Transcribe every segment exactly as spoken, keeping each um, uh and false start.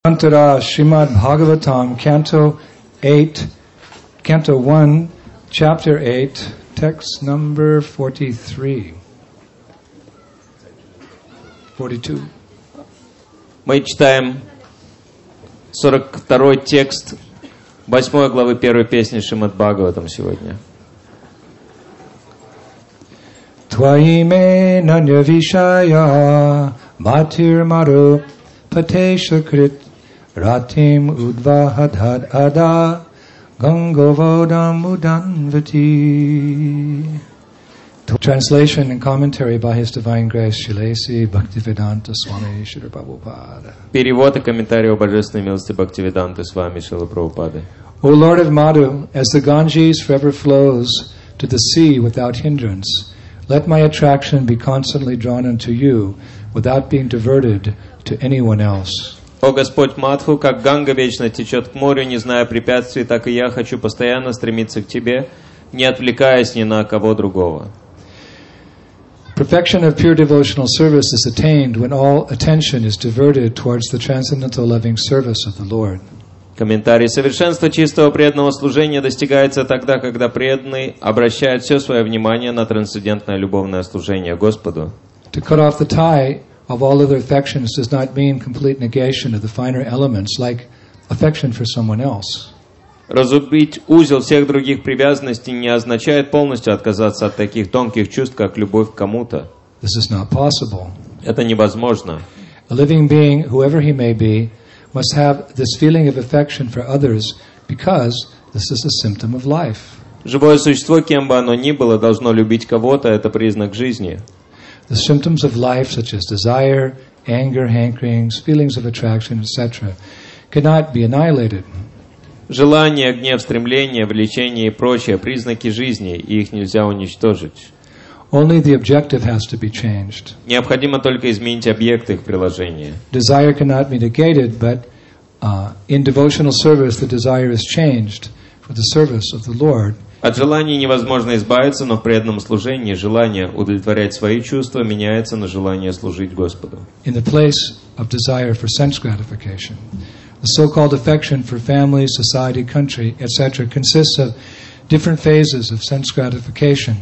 Grantara Srimad Bhagavatam, Canto eight, Canto one, Chapter eight, text number forty-three. forty-two. Мы читаем сорок второй текст восьмой главы первой песни Шримад Бхагаватам сегодня. Tvaime nanya vishaya matir maru patesha krit ratim udvahadhad ada gangovodam udanvati. Translation and commentary by His Divine Grace Shilesi Bhaktivedanta Swami Srila Prabhupada. Перевод и комментарий о божественной милости Бхактивиданты с вами Шрила Прабхупады. O Lord of Madhu, as the Ganges forever flows to the sea without hindrance, let my attraction be constantly drawn unto you without being diverted to anyone else. О Господь Мадху, как Ганга вечно течет к морю, не зная препятствий, так и я хочу постоянно стремиться к Тебе, не отвлекаясь ни на кого другого. Perfection of pure devotional service is attained when all attention is diverted towards the transcendental loving service of the Lord. Комментарий. Совершенство чистого преданного служения достигается тогда, когда преданный обращает все свое внимание на трансцендентное любовное служение Господу. To cut off the tie of all other affections does not mean complete negation of the finer elements like affection for someone else. Разрубить узел всех других привязанностей не означает полностью отказаться от таких тонких чувств, как любовь к кому-то. This is not possible. Это невозможно. A living being, whoever he may be, must have this feeling of affection for others because this is a symptom of life. Живое существо, кем бы оно ни было, должно любить кого-то, это признак жизни. The symptoms of life, such as desire, anger, hankerings, feelings of attraction, et cetera, cannot be annihilated. Желание, гнев, стремление, влечение и прочие признаки жизни, и их нельзя уничтожить. Only the objective has to be changed. Необходимо только изменить объект их приложения. Desire cannot be negated, but uh, in devotional service the desire is changed for the service of the Lord. От желаний невозможно избавиться, но в преданном служении желание удовлетворять свои чувства меняется на желание служить Господу. In the place of desire for sense gratification, the so-called affection for family, society, country, et cetera consists of different phases of sense gratification.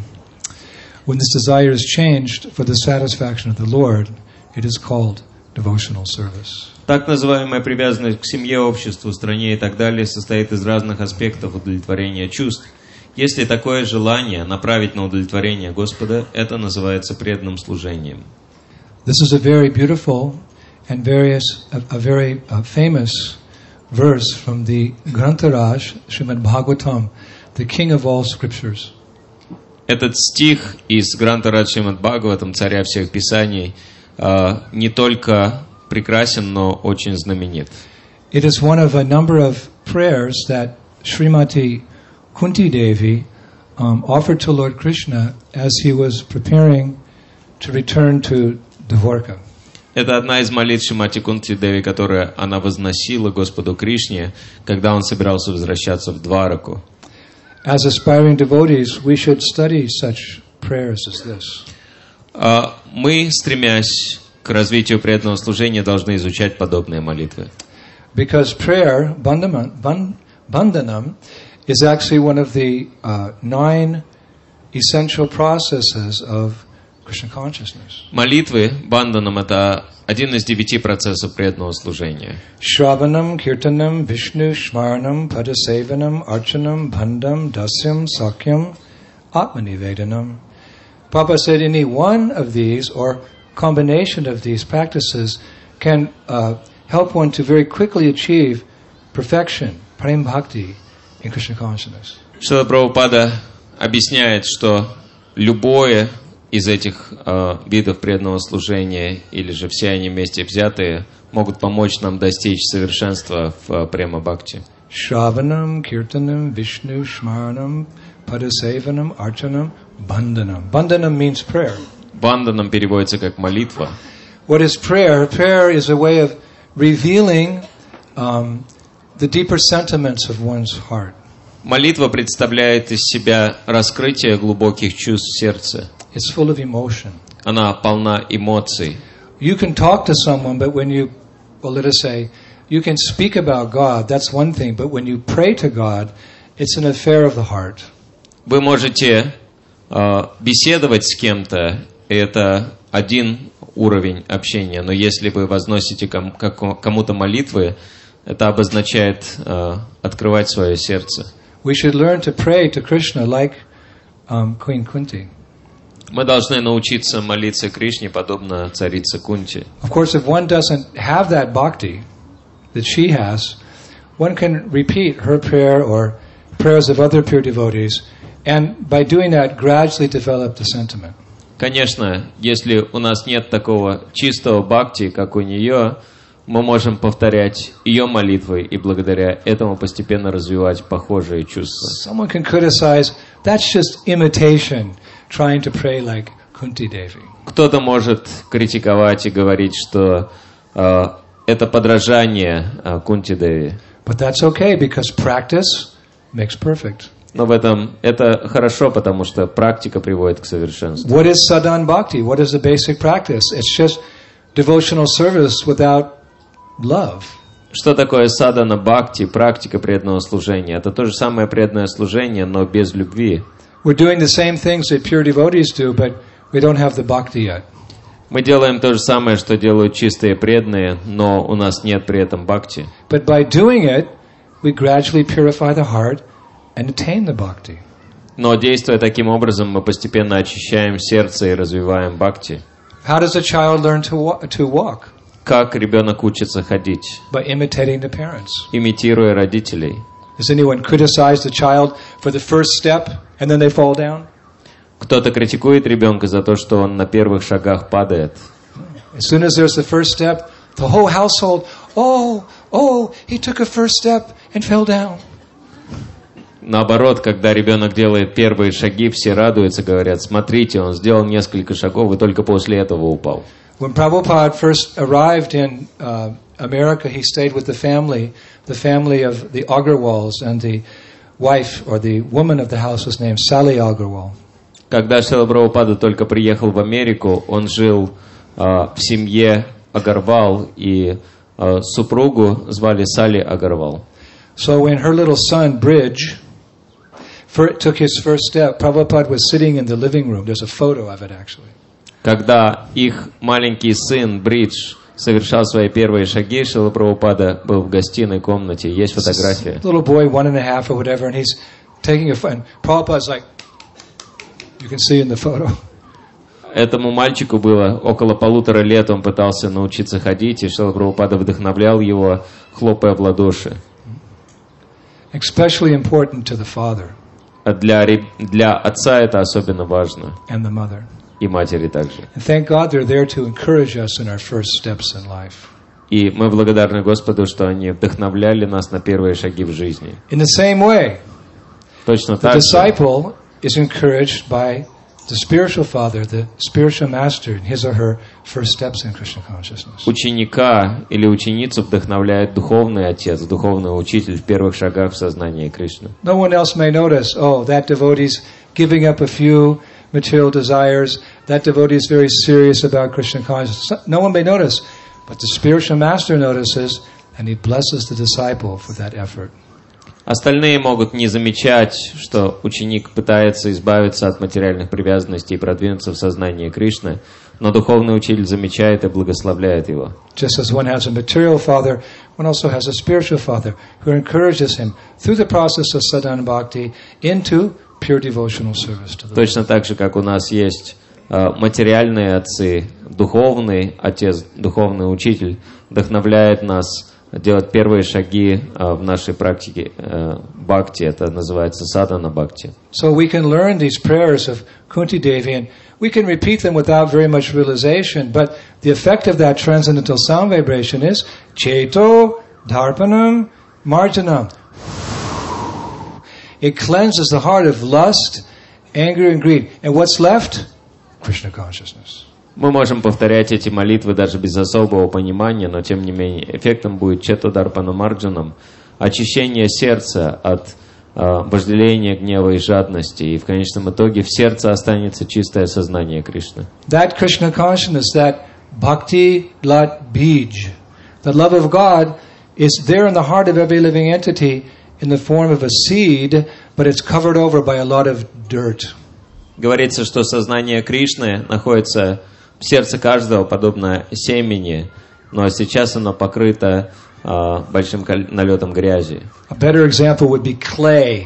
When this desire is changed for the satisfaction of the Lord, it is called devotional service. Так называемая привязанность к семье, обществу, стране и так далее состоит из разных аспектов удовлетворения чувств. Если такое желание направить на удовлетворение Господа, это называется преданным служением. This is a very beautiful and various, a, a very uh, famous verse from the Grantaraj, Srimad Bhagavatam, the king of all scriptures. Этот стих из Грантарадж Шримад Бхагаватам, царя всех писаний, не только прекрасен, но очень знаменит. It is one of a number of prayers that Srimati Kunti Devi um, offered to Lord Krishna as he was preparing to return to Dvarka. Это одна из молитв Шримати Кунти Деви, которую она возносила Господу Кришне, когда он собирался возвращаться в Двараку. As aspiring devotees, we should study such prayers as this. Мы, стремясь к развитию преданного служения, должны изучать подобные молитвы. Because prayer, bandhanam, bandhanam, is actually one of the uh, nine essential processes of Krishna consciousness. Молитвы, банданам, это один из девяти процессов преданного служения. Shravanam, kirtanam, Vishnu, shmaranam, padasevanam, archanam, bandham, dasyam, sakyam, atmanivedanam. Prabhupada said any one of these or combination of these practices can uh, help one to very quickly achieve perfection, prem bhakti, in Krishna consciousness. Шрила Прабхупада объясняет, что любое из этих э, видов преданного служения, или же все они вместе взятые, могут помочь нам достичь совершенства в э, према-бхакти. Shravanam, kirtanam, Vishnu, shmaranam, padasevanam, archanam, bandhanam. Bandhanam means prayer. Банданам переводится как молитва. What is prayer? Prayer is a way of revealing um, the deeper sentiments of one's heart. Молитва представляет из себя раскрытие глубоких чувств сердца. It's full of emotion. Она полна эмоций. You can talk to someone, but when you, well, let us say, you can speak about God, that's one thing, but when you pray to God, it's an affair of the heart. Вы можете э, беседовать с кем-то, это один уровень общения, но если вы возносите ком- кому-то молитвы, это обозначает э, открывать свое сердце. We should learn to pray to Krishna like um, Queen Kunti. Мы должны научиться молиться Кришне, подобно царице Кунти. Of course, if one doesn't have that bhakti that she has, one can repeat her prayer or prayers of other pure devotees, and by doing that, gradually develop the sentiment. Конечно, если у нас нет такого чистого бхакти, как у нее, мы можем повторять ее молитвы и благодаря этому постепенно развивать похожие чувства. Someone can criticize, that's just imitation, trying to pray like Kunti Devi. Кто-то может критиковать и говорить, что э, это подражание э, Кунти Деви. But that's okay, because practice makes perfect. Но в этом это хорошо, потому что практика приводит к совершенству. What is sadhan bhakti? What is the basic practice? It's just devotional service without love. Что такое садхана бхакти, практика преданного служения? Это то же самое преданное служение, но без любви. We're doing the same things that pure devotees do, but we don't have the bhakti yet. Мы делаем то же самое, что делают чистые преданные, но у нас нет при этом бхакти. But by doing it, we gradually purify the heart and attain the bhakti. Но действуя таким образом, мы постепенно очищаем сердце и развиваем бхакти. How does a child learn to wa- to walk? Как ребенок учится ходить? By imitating the parents. Имитируя родителей. Does anyone criticize the child for the first step and then they fall down? Кто-то критикует ребенка за то, что он на первых шагах падает. As soon as there's the first step, the whole household, oh, oh, he took a first step and fell down. Наоборот, когда ребенок делает первые шаги, все радуются, говорят, смотрите, он сделал несколько шагов и только после этого упал. When Prabhupada first arrived in uh, America, he stayed with the family, the family of the Agarwals, and the wife or the woman of the house was named Sally Agarwal. Когда Шрила Прабхупада только приехал в Америку, он жил э, в семье Агарвал, и э, супругу звали Салли Агарвал. So when her little son, Bridge, for, took his first step, Prabhupada was sitting in the living room. There's a photo of it, actually. Когда их маленький сын Бридж совершал свои первые шаги, Шрила Прабхупада был в гостиной комнате. Есть фотография. Little boy, one and a half or whatever, and he's taking a photo. And Prabhupada's like, you can see in the photo. Этому мальчику было около полутора лет, он пытался научиться ходить, и Шрила Прабхупада вдохновлял его, хлопая в ладоши. Especially important to the father. А для, для отца это особенно важно. And the mother. И матери также. And thank God they're there to encourage us in our first steps in life. И мы благодарны Господу, что они вдохновляли нас на первые шаги в жизни. In the same way, Точно the так же disciple is encouraged by the spiritual father, the spiritual master, in his or her first steps in Krishna consciousness. ученика или ученицу вдохновляет духовный отец, духовный учитель в первых шагах в сознании Кришны. No one else may notice, oh, that devotee's giving up a few material desires, that devotee is very serious about Krishna consciousness. No one may notice, but the spiritual master notices, and he blesses the disciple for that effort. Остальные могут не замечать, что ученик пытается избавиться от материальных привязанностей и продвинуться в сознание Кришны, но духовный учитель замечает и благословляет его. Just as one has a material father, one also has a spiritual father who encourages him through the process of sadhana bhakti into pure devotional service to the Lord. Точно так же, как у нас есть э, материальные отцы, духовный отец, духовный учитель вдохновляет нас делать первые шаги э, в нашей практике э, бхакти, это называется садхана бхакти. So we can learn these prayers of Kunti Devi and we can repeat them without very much realization, but the effect of that transcendental sound vibration is Cheto Dharpanam Marjanam. It cleanses the heart of lust, anger and greed. And what's left? Krishna consciousness. Мы можем повторять эти молитвы даже без особого понимания, но тем не менее эффектом будет четодарпанамарджанам, очищение сердца от э, вожделения, гнева и жадности, и в конечном итоге в сердце останется чистое сознание Кришны. That Krishna consciousness, that bhakti lat bij, the love of God is there in the heart of every living entity in the form of a seed, but it's covered over by a lot of dirt. Говорится, что сознание Кришны находится в сердце каждого, подобно семени, но сейчас оно покрыто а, большим налетом грязи. A better example would be clay.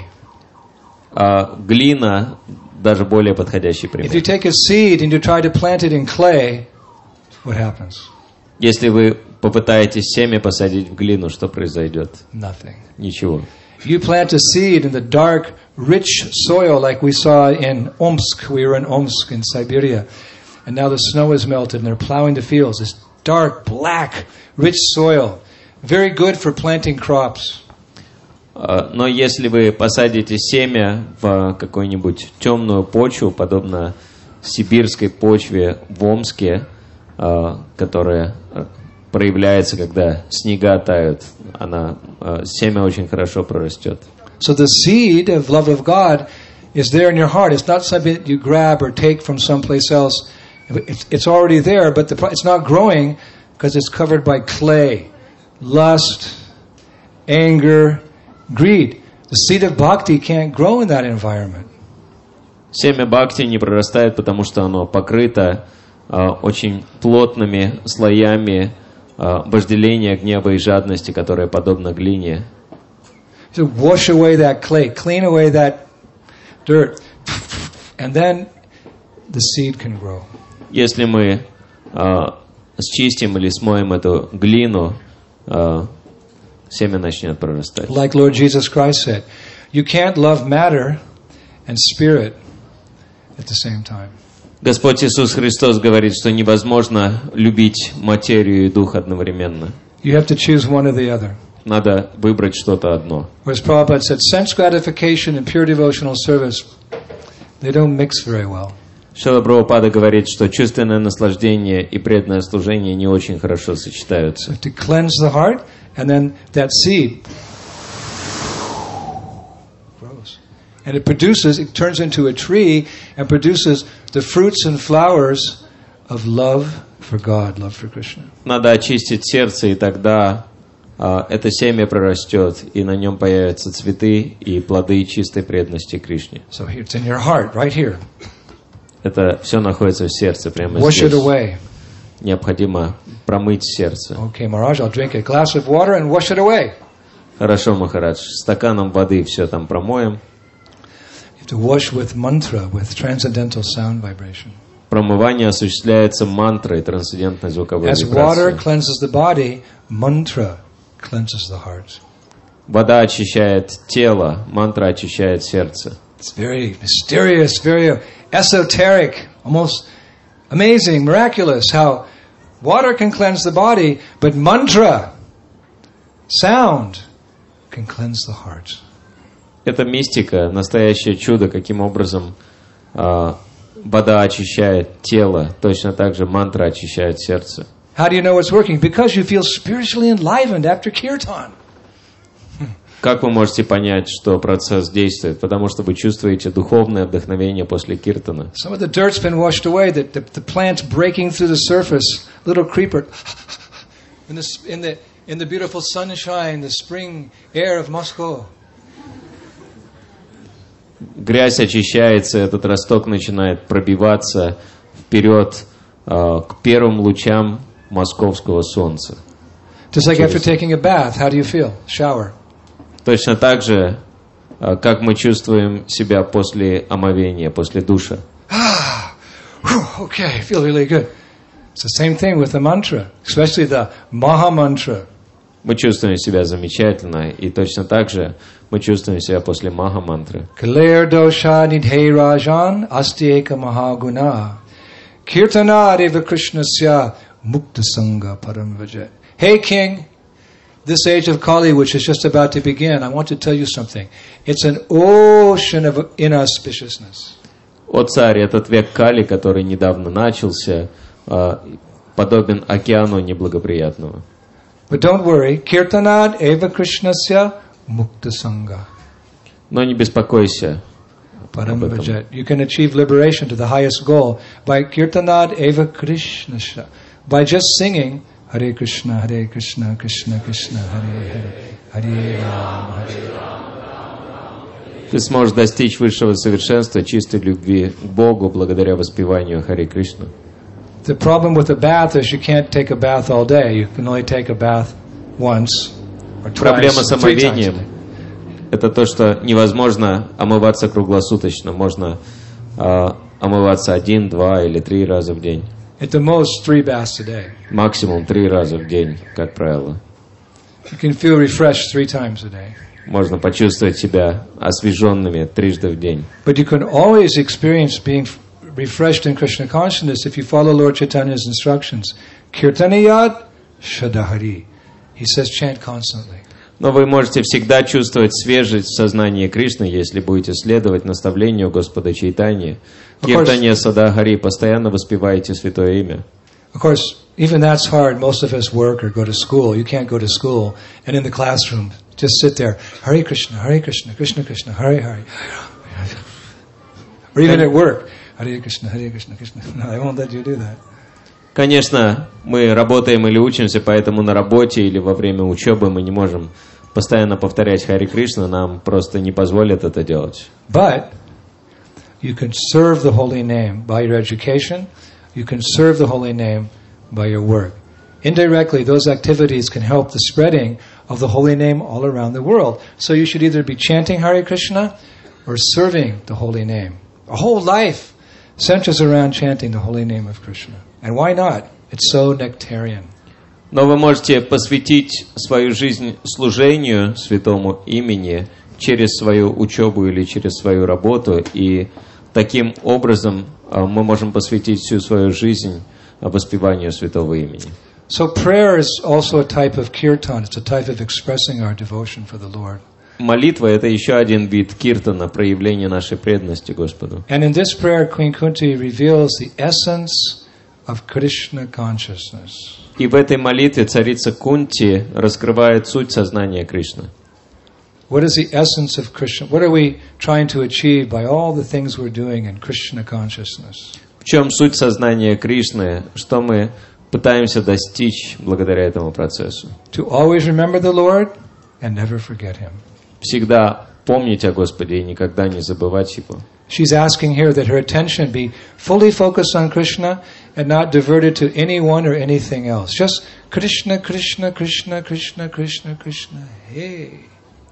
А глина даже более подходящий пример. If you take a seed and you try to plant it in clay, what happens? Если вы попытаетесь семя посадить в глину, что произойдет? Nothing. Ничего. You plant a seed in the dark, rich soil like we saw in Omsk. We were in Omsk in Siberia. And now the snow has melted and they're plowing the fields. This dark, black, rich soil. Very good for planting crops. Но если вы посадите семя в какую-нибудь темную почву, подобно сибирской почве в Омске, которая проявляется, когда снега тают, она, семя очень хорошо прорастет. So the seed of love of God is there in your heart. It's not something that you grab or take from someplace else. It's, it's already there, but the, it's not growing because it's covered by clay, lust, anger, greed. The seed of bhakti can't grow in that environment. Семя бхакти не прорастает, потому что оно покрыто uh, очень плотными слоями uh, вожделения, гнева и жадности, которые подобны глине. So wash away that clay, clean away that dirt, and then the seed can grow. Если мы uh, счистим или смоем эту глину, uh, семя начнет прорастать. Like Lord Jesus Christ said, you can't love matter and spirit at the same time. Господь Иисус Христос говорит, что невозможно любить материю и дух одновременно. You have to choose one or the other. Надо выбрать что-то одно. Whereas Prabhupada said, sense gratification and pure devotional service, they don't mix very well. Шрила Прабхупада говорит, что чувственное наслаждение и преданное служение не очень хорошо сочетаются. So to cleanse the heart, and then that seed grows. And it produces, it turns into a tree and produces the fruits and flowers of love for God, love for Krishna. Надо очистить сердце, и тогда а, это семя прорастет, и на нем появятся цветы и плоды чистой преданности Кришне. So here, it's in your heart, right here. Это все находится в сердце, прямо Wash здесь. it away. Необходимо промыть сердце. Okay, Maharaj, I'll drink a glass of water and wash it away. Хорошо, Махарадж, стаканом воды все там промоем. You have to wash with mantra, with transcendental sound vibration. Промывание осуществляется мантрой, трансцендентной звуковой As water вибрацией. cleanses the body, mantra cleanses the heart. Вода очищает тело, мантра очищает сердце. It's very mysterious, very esoteric, almost amazing, miraculous how water can cleanse the body, but mantra, sound, can cleanse the heart. Это мистика, настоящее чудо, каким образом а, вода очищает тело, точно так же мантра очищает сердце. How do you know it's working? Because you feel spiritually enlivened after kirtan. Как вы можете понять, что процесс действует? Потому что вы чувствуете духовное вдохновение после киртана. Some of the dirt's been washed away, the, the, the plant's breaking through the surface, little creeper. In the, in, the, in the beautiful sunshine, the spring air of Moscow. Грязь очищается, этот росток начинает пробиваться вперед э, к первым лучам московского солнца. Just like after taking a bath, how do you feel? Shower. Точно так же, э, как мы чувствуем себя после омовения, после душа. Ah, whew, okay, I feel really good. It's the same thing with the mantra, especially the Maha Mantra. Мы чувствуем себя замечательно, и точно так же мы чувствуем себя после маха-мантры. Kaler dosha nidhe rajan astyeka mahaguna kirtana deva krishnasya mukta sangha param vajet. Hey King, this age of Kali which is just about to begin, I want to tell you something. It's an ocean of inauspiciousness. О царь, этот век Кали, который недавно начался, подобен океану неблагоприятного. But don't worry, kirtanad eva krishnasya mukta sangha. Но не беспокойся. Param vajet. You can achieve liberation to the highest goal by kirtanad eva krishnasya. By just singing Hare Krishna, Hare Krishna, Krishna Krishna, Hare Hare, Hare Rama, Hare Rama. Ты сможешь достичь высшего совершенства чистой любви к Богу благодаря воспеванию Харе Кришна. The problem with a bath is you can't take a bath all day. You can only take a bath once or twice. Проблема с or three times a омовением day. – это то, что невозможно омываться круглосуточно. Можно э, омываться один, два или три раза в день. At the most, three baths a day. Максимум три раза в день, как правило. You can feel refreshed three times a day. Можно почувствовать себя освеженными трижды в день. But you can always experience being refreshed in Krishna consciousness if you follow Lord Chaitanya's instructions. Kirtaniyat Shadahari. He says chant constantly. Но вы можете всегда чувствовать свежесть в сознании Кришны, если будете следовать наставлению Господа Чайтаньи. Киртания Садахари, постоянно воспеваете святое имя. Of course, even that's hard. Most of us work or go to school. You can't go to school and in the classroom just sit there. Hare Krishna, Hare Krishna, Krishna Krishna, Hare Hare. Or even at work. Hare Krishna, Hare Krishna, Krishna. No, I won't let you do that. Конечно, мы работаем или учимся, поэтому на работе или во время учебы мы не можем постоянно повторять Харе Кришна, нам просто не позволят это делать. But you can serve the holy name by your education. You can serve the holy name by your work. Indirectly, those activities can help the spreading of the holy name all around the world. So you should either be chanting Hare Krishna or serving the holy name. A whole life centers around chanting the holy name of Krishna. And why not? It's so nectarian. Но вы можете посвятить свою жизнь служению святому имени через свою учебу или через свою работу, и таким образом мы можем посвятить всю свою жизнь воспеванию святого имени. So prayer is also a type of kirtan. It's a type of expressing our devotion for the Lord. Молитва – это еще один вид киртана, проявление нашей преданности Господу. And in this prayer, Queen Kunti reveals the essence of Krishna consciousness. И в этой молитве царица Кунти раскрывает суть сознания Кришны. What is the essence of Krishna? What are we trying to achieve by all the things we're doing in Krishna consciousness? В чем суть сознания Кришны? Что мы пытаемся достичь благодаря этому процессу? To always remember the Lord and never forget Him. Всегда помнить о Господе и никогда не забывать Его. She's asking here that her attention be fully focused on Krishna and not diverted to anyone or anything else. Just Krishna, Krishna, Krishna, Krishna, Krishna, Krishna. Hey.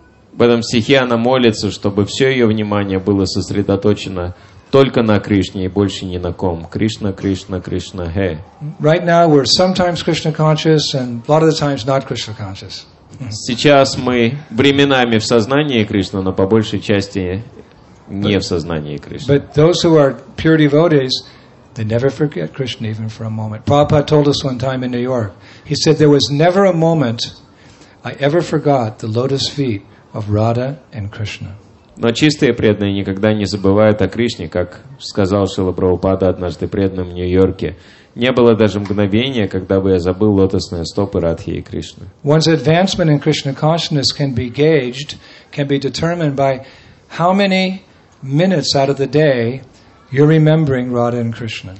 В этом стихе она молится, чтобы все ее внимание было сосредоточено только на Кришне и больше ни на ком. Кришна, Кришна, Кришна, Хе. Right now we're sometimes Krishna conscious and a lot of the times not Krishna conscious. Сейчас мы временами в сознании Кришны, но по большей части не в сознании Кришны. But those who are pure devotees, they never forget Krishna even for a moment. Prabhupada told us one time in New York, he said there was never a moment I ever forgot the lotus feet of Radha and Krishna. Но чистые преданные никогда не забывают о Кришне, как сказал Шрила Прабхупада однажды преданным в Нью-Йорке. Не было даже мгновения, когда бы я забыл лотосные стопы Радхи и Кришны. One's advancement in Krishna consciousness can be gauged, can be determined by how many minutes out of the day you're remembering Radha and Krishna.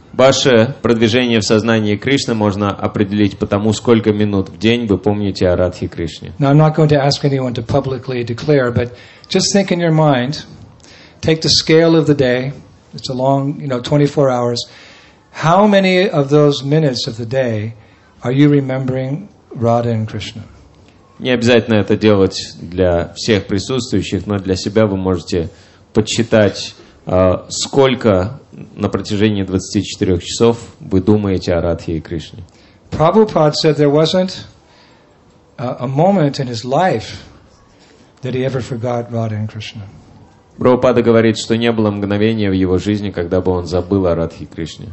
Ваше продвижение в сознании Кришны можно определить по тому, сколько минут в день вы помните о Радхе и Кришне. Now, I'm not going to ask anyone to publicly declare, but just think in your mind, take the scale of the day, it's a long, you know, twenty-four hours. How many of those minutes of the day are you remembering Radha and Krishna? Не обязательно это делать для всех присутствующих, но для себя вы можете подсчитать, сколько на протяжении двадцати четырёх часов вы думаете о Радхе и Кришне. Prabhupada said there wasn't a, a moment in his life that he ever forgot Radha and Krishna. Прабхупада говорит, что не было мгновения в его жизни, когда бы он забыл о Радхе и Кришне.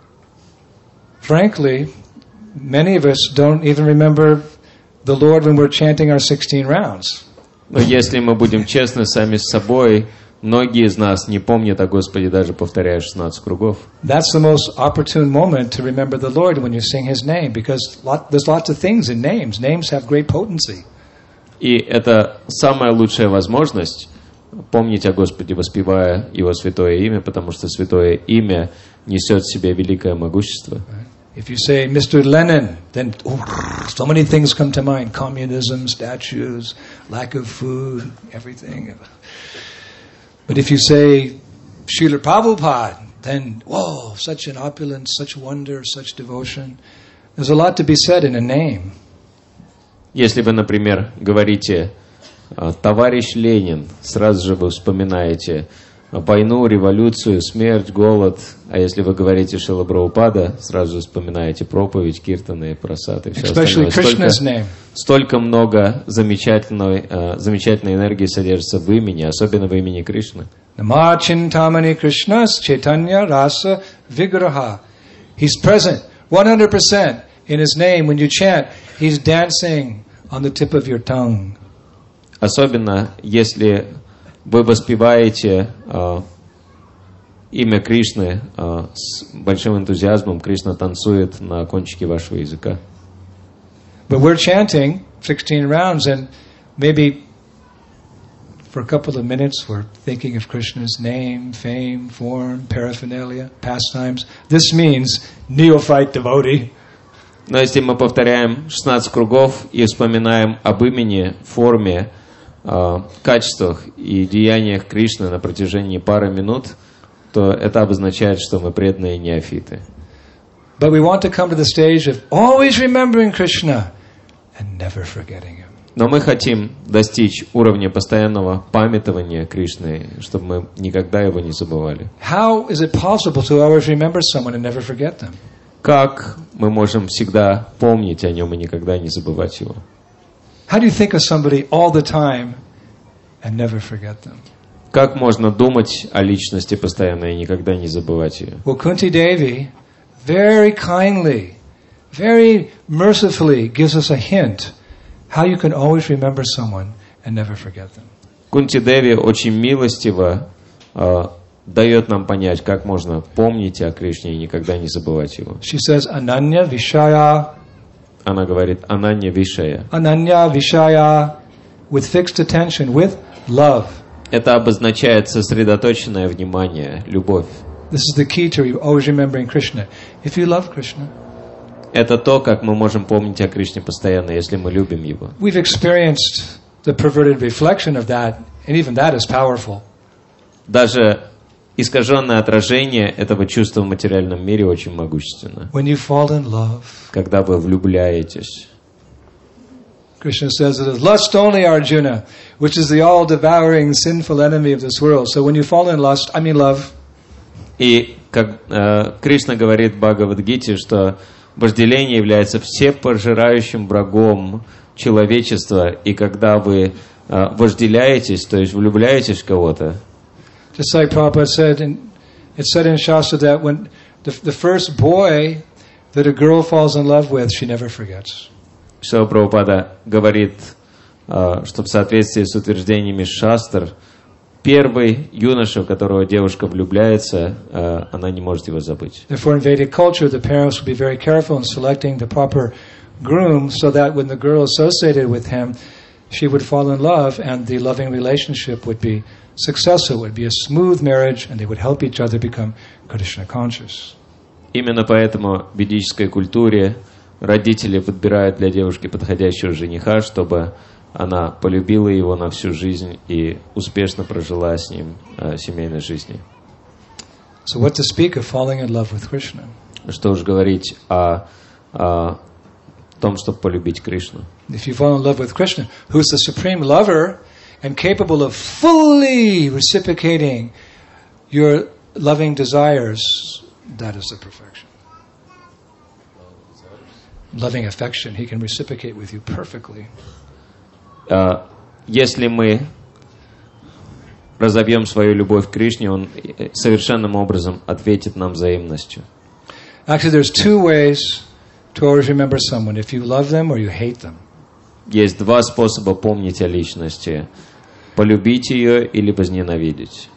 Frankly, many of us don't even remember the Lord when we're chanting our sixteen rounds. Но если мы будем честны сами с собой, многие из нас не помнят о Господе, даже повторяя шестнадцать кругов. That's the most opportune moment to remember the Lord when you sing His name, because lot, there's lots of things in names. Names have great potency. И это самая лучшая возможность помнить о Господе, воспевая Его святое имя, потому что святое имя несет в себе великое могущество. If you say Mister Lenin, then oh, so many things come to mind. Communism, statues, lack of food, everything. But if you say Srila Prabhupada, then, whoa, such an opulence, such wonder, such devotion. There's a lot to be said in a name. Если вы, например, говорите «товарищ Ленин», сразу же вы вспоминаете войну, революцию, смерть, голод. А если вы говорите Шрила Прабхупада, сразу же вспоминаете проповедь, киртаны, прасады и все остальное. Столько, столько много замечательной, замечательной энергии содержится в имени, особенно в имени Кришны. Nama Chintamani Krishnas Chaitanya Rasa Vigraha. He's present one hundred percent in his name. When you chant, he's dancing on the tip of your tongue. Особенно, если вы воспеваете э, имя Кришны э, с большим энтузиазмом, Кришна танцует на кончике вашего языка. But we're chanting sixteen rounds, and maybe for a couple of minutes we're thinking of Krishna's name, fame, form, paraphernalia, pastimes. This means neophyte devotee. Но если мы повторяем шестнадцать кругов и вспоминаем об имени, форме, э, качествах и деяниях Кришны на протяжении пары минут, то это обозначает, что мы преданные неофиты. But we want to come to the stage of always remembering Krishna and never forgetting him. Но мы хотим достичь уровня постоянного памятования Кришны, чтобы мы никогда его не забывали. How is it possible to always remember someone and never forget them? Как мы можем всегда помнить о нем и никогда не забывать его? How do you think of somebody all the time and never forget them? Как можно думать о личности постоянно и никогда не забывать ее? Well, Kunti Devi very kindly, very mercifully gives us a hint how you can always remember someone and never forget them. Кунти Деви очень милостиво э, дает нам понять, как можно помнить о Кришне и никогда не забывать его. She says, Ananya Vishaya. Она говорит, Ананья Вишая. Ananya Vishaya, with fixed attention, with love. Это обозначает сосредоточенное внимание, любовь. This is the key to always remembering Krishna. If you love Krishna, это то, как мы можем помнить о Кришне постоянно, если мы любим его. We've experienced the perverted reflection of that, and even that is powerful. Даже искаженное отражение этого чувства в материальном мире очень могущественно. When you fall in love, когда вы влюбляетесь. Krishna says it is lust only, Arjuna, which is the all-devouring sinful enemy of this world. So when you fall in lust, I mean love. И как э, Кришна говорит в Бхагавад-гите, что вожделение является всепожирающим врагом человечества, и когда вы э, вожделяетесь, то есть влюбляетесь в кого-то. Just like Prabhupada said, in, it's said in Shastra that when the, the first boy that a girl falls in love with, she never forgets. Шрила Прабхупада говорит, э, что в соответствии с утверждениями шастр, первый юноша, в которого девушка влюбляется, э, она не может его забыть. Therefore, in Vedic culture, the parents would be very careful in selecting the proper groom, so that when the girl associated with him, she would fall in love, and the loving relationship would be successful. It would be a smooth marriage, and they would help each other become Krishna conscious. Именно поэтому в ведической культуре родители подбирают для девушки подходящего жениха, чтобы она полюбила его на всю жизнь и успешно прожила с ним э, семейной жизни. So what to speak of falling in love with Krishna? Что уж говорить о, о том, чтобы полюбить Кришну. If you fall in love with Krishna, who is the supreme lover and capable of fully reciprocating your loving desires, that is the perfection. Loving affection, he can reciprocate with you perfectly. Uh, если мы разобьем свою любовь к Кришне, он совершенным образом ответит нам взаимностью. Actually, there's two ways to always remember someone: if you love them or you hate them. Есть два способа помнить о личности: полюбить ее или возненавидеть.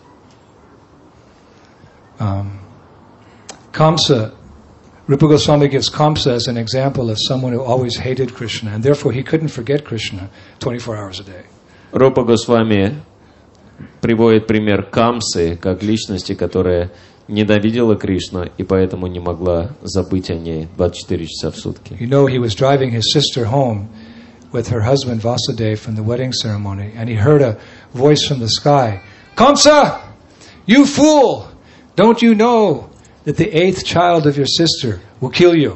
Um, Kamsa, Rupa Goswami gives Kamsa as an example of someone who always hated Krishna, and therefore he couldn't forget Krishna twenty-four hours a day. Рупа Госвами приводит пример Камсы как личности, которая ненавидела Кришну и поэтому не могла забыть о ней двадцать четыре часа в сутки. You know, he was driving his sister home with her husband Vasudev from the wedding ceremony, and he heard a voice from the sky, "Kamsa, you fool! Don't you know that the eighth child of your sister will kill you?"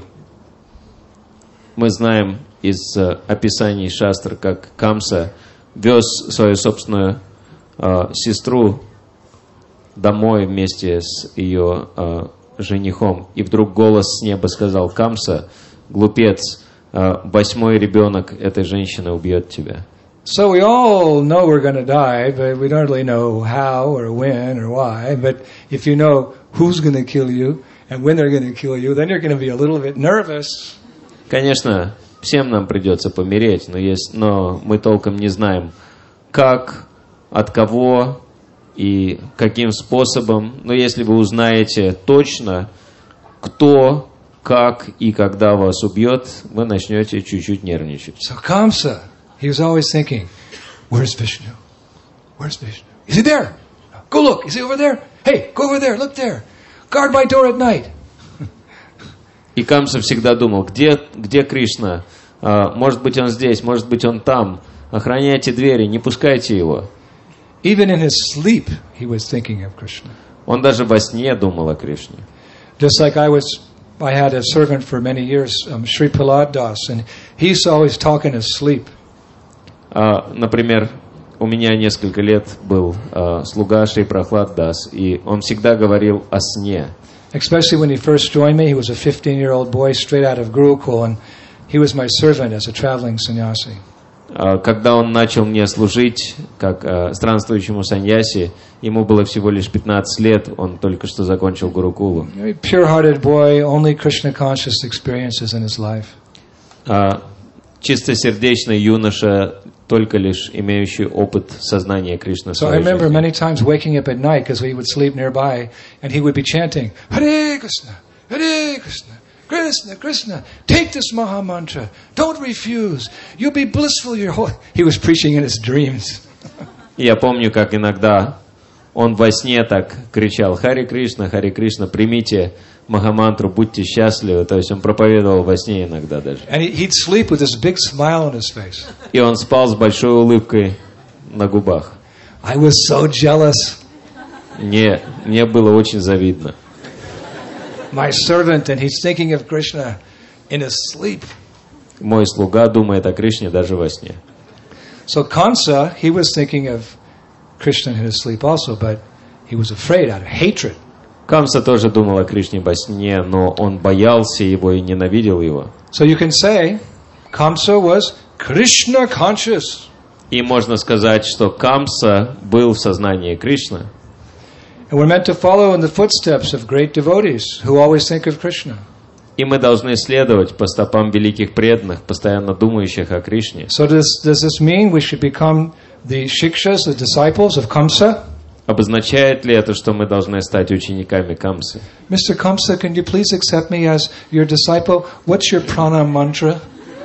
Мы знаем из uh, описаний шастр, как Камса вез свою собственную uh, сестру домой вместе с ее uh, женихом. И вдруг голос с неба сказал: «Камса, глупец, uh, восьмой ребенок этой женщины убьет тебя». So we all know we're going to die, but we don't really know how or when or why. But if you know who's going to kill you and when they're going to kill you, then you're going to be a little bit nervous. Конечно, всем нам придется помереть, но, есть, но мы толком не знаем, как, от кого и каким способом. Но если вы узнаете точно, кто, как и когда вас убьет, вы начнете чуть-чуть нервничать. So Kamsa, he was always thinking, where's Vishnu? Where's Vishnu? Is he there? Go look. Is he over there? Hey, go over there. Look there. Guard my door at night. И Камса всегда думал, где, где Кришна? А, может быть, он здесь, может быть, он там. Охраняйте двери, не пускайте его. Even in his sleep, he was thinking of Krishna. Он даже во сне думал о Кришне. Just like I was, I had a servant for many years, um, Sri Prahlad Das, and he used to always talk in his sleep. А, например, у меня несколько лет был а, слуга Шри Прахлад Дас, и он всегда говорил о сне. Especially when he first joined me, he was a fifteen-year-old boy straight out of Gurukul, and he was my servant as a traveling sannyasi. Когда он начал мне служить как uh, странствующему саньяси, ему было всего лишь пятнадцать лет, он только что закончил Гурукулу. Pure-hearted boy, only Krishna-conscious experiences in his life. Uh, чистосердечный юноша, только лишь имеющий опыт сознания Кришны. So I remember many times waking up at night because we would sleep nearby, and he would be chanting, Hare Krishna, Hare Krishna, Krishna, Krishna, take this Maha Mantra, don't refuse, you'll be blissful your whole... He was preaching in his dreams. Я помню, как иногда он во сне так кричал: Харе Кришна, Харе Кришна, примите Махамантру, будьте счастливы. То есть он проповедовал во сне иногда даже. And he'd sleep with this big smile on his face. И он спал с большой улыбкой на губах. I was so jealous. Мне, мне было очень завидно. My servant, and he's thinking of Krishna in his sleep. Мой слуга думает о Кришне даже во сне. So Kamsa, he was thinking of Krishna in his sleep also, but he was afraid out of hatred. Камса тоже думал о Кришне во сне, но он боялся его и ненавидел его. So you can say, Kamsa was Krishna conscious. И можно сказать, что Камса был в сознании Кришны. And we're meant to follow in the footsteps of great devotees who always think of Krishna. И мы должны следовать по стопам великих преданных, постоянно думающих о Кришне. So does, does this mean we should become the shikshas, the disciples of Kamsa? Обозначает ли это, что мы должны стать учениками Камсы? Mister Kamsa, can you please accept me as your disciple? What's your prana mantra?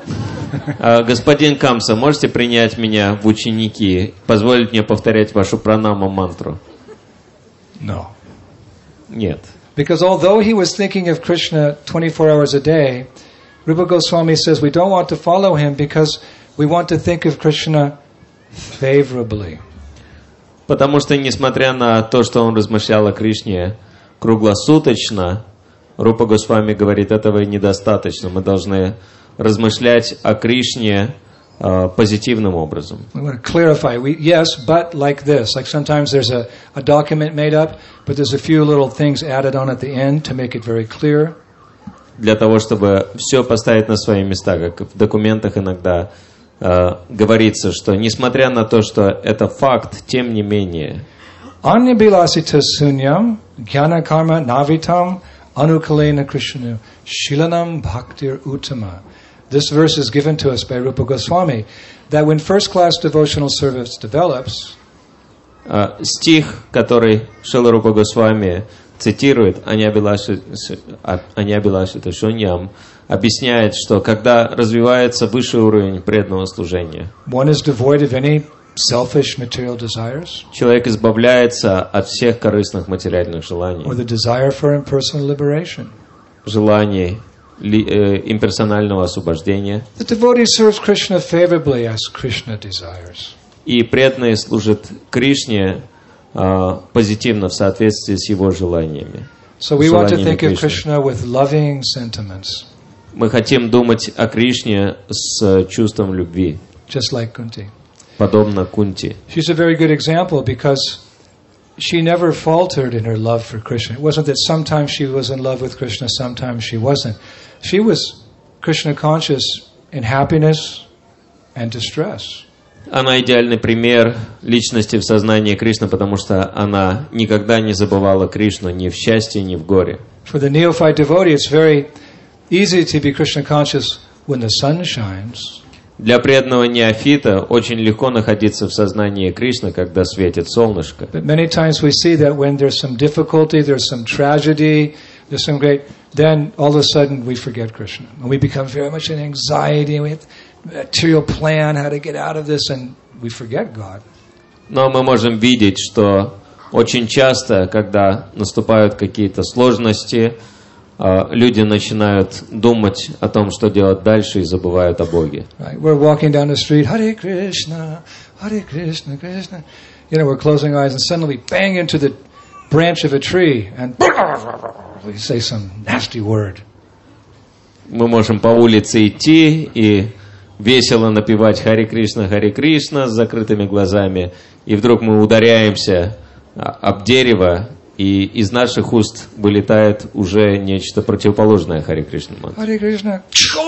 Господин Камса, можете принять меня в ученики, позволить мне повторять вашу пранама мантру? No. Нет. Because although he was thinking of Krishna twenty-four hours a day, Rupa Goswami says we don't want to follow him because we want to think of Krishna favorably. Потому что, несмотря на то, что он размышлял о Кришне круглосуточно, Рупа Госвами говорит, этого недостаточно. Мы должны размышлять о Кришне uh, позитивным образом. We want to clarify. We, yes, but like this. Like sometimes there's a, a document made up, but there's a few little things added on at the end to make it very clear. Для того, чтобы все поставить на свои места, как в документах иногда Uh, говорится, что несмотря на то, что это факт, тем не менее. Anya bilasita sunyam jnana karma navitam anukalena krishnu shilanam bhaktir uttama. This verse is given to us by Rupa Goswami that when first class devotional service develops, uh, стих, который Шрила Рупа Госвами цитирует, Аньябилашита Шуньям, объясняет, что когда развивается высший уровень преданного служения, one is devoid of any selfish material desires, человек избавляется от всех корыстных материальных желаний, or the desire for impersonal liberation. желаний ли, э, имперсонального освобождения. The devotee serves Krishna favorably as Krishna desires. И преданный служит Кришне э, позитивно в соответствии с его желаниями. So we want to желаниями think of Кришны. Krishna with loving sentiments, Мы хотим думать о Кришне с чувством любви, just like Kunti. подобно Кунти. She's a very good example because she never faltered in her love for Krishna. It wasn't that sometimes she was in love with Krishna, sometimes she wasn't. She was Krishna conscious in happiness and distress. Она идеальный пример личности в сознании Кришны, потому что она никогда не забывала Кришну ни в счастье, ни в горе. For the neophyte devotee, it's very easy to be Krishna conscious when the sun shines. Для преданного неофита очень легко находиться в сознании Кришны, когда светит солнышко. But many times we see that when there's some difficulty, there's some tragedy, there's some great, then all of a sudden we forget Krishna. And we become very much in anxiety, and we have a material plan how to get out of this, and we forget God. Но мы можем видеть, что очень часто, когда наступают какие-то сложности, люди начинают думать о том, что делать дальше, и забывают о Боге. Right? We're walking down the street, Hare Krishna, Hare Krishna, Krishna. You know, we're closing our eyes, and suddenly we bang into the branch of a tree, and we say some nasty word. Мы можем по улице идти и весело напевать Харе Кришна, Харе Кришна с закрытыми глазами, и вдруг мы ударяемся об дерево, и из наших уст вылетает уже нечто противоположное Харе Кришна. Hare Krishna.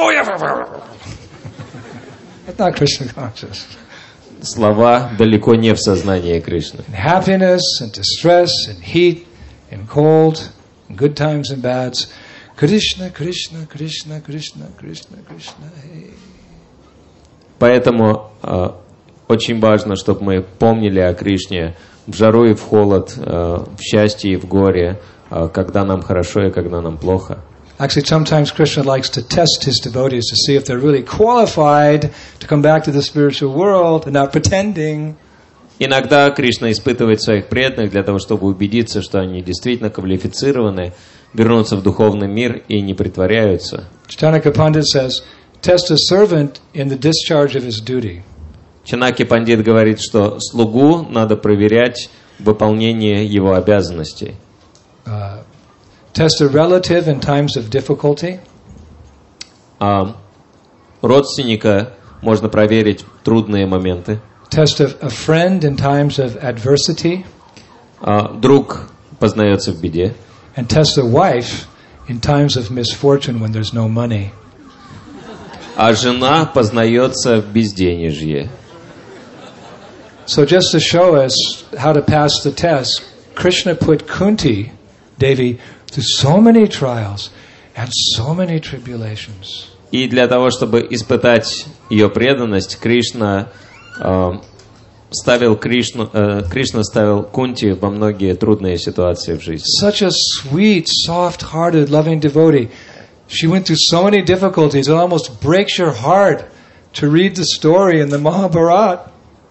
That's not Krishna conscious. Слова далеко не в сознании Кришны. In happiness and distress and heat and cold, in good times and bads, Krishna, Krishna, Krishna, Krishna, Krishna, Krishna. Hey. Поэтому э, очень важно, чтобы мы помнили о Кришне в жару и в холод, э, в счастье и в горе, э, когда нам хорошо и когда нам плохо. Actually, sometimes Krishna likes to test his devotees to see if they're really qualified to come back to the spiritual world and not pretending. Иногда Кришна испытывает своих преданных для того, чтобы убедиться, что они действительно квалифицированы вернуться в духовный мир и не притворяются. Chanaka Pandit says, test a servant in the discharge of his duty. Чанаки Пандит говорит, что слугу надо проверять в выполнении его обязанностей. Uh, test a relative in times of difficulty. А родственника можно проверить в трудные моменты. Test a, a friend in times of adversity. А друг познается в беде. And test a wife in times of misfortune when there's no money. А жена познается в безденежье. So just to show us how to pass the test, Krishna put Kunti Devi through so many trials and so many tribulations. И для того, чтобы испытать ее преданность, Кришна э, ставил Кришну, э, Кришна ставил Кунти во многие трудные ситуации в жизни. Such a sweet, soft-hearted, loving devotee. She went through so many difficulties. It almost breaks your heart to read the story in the Mahabharata.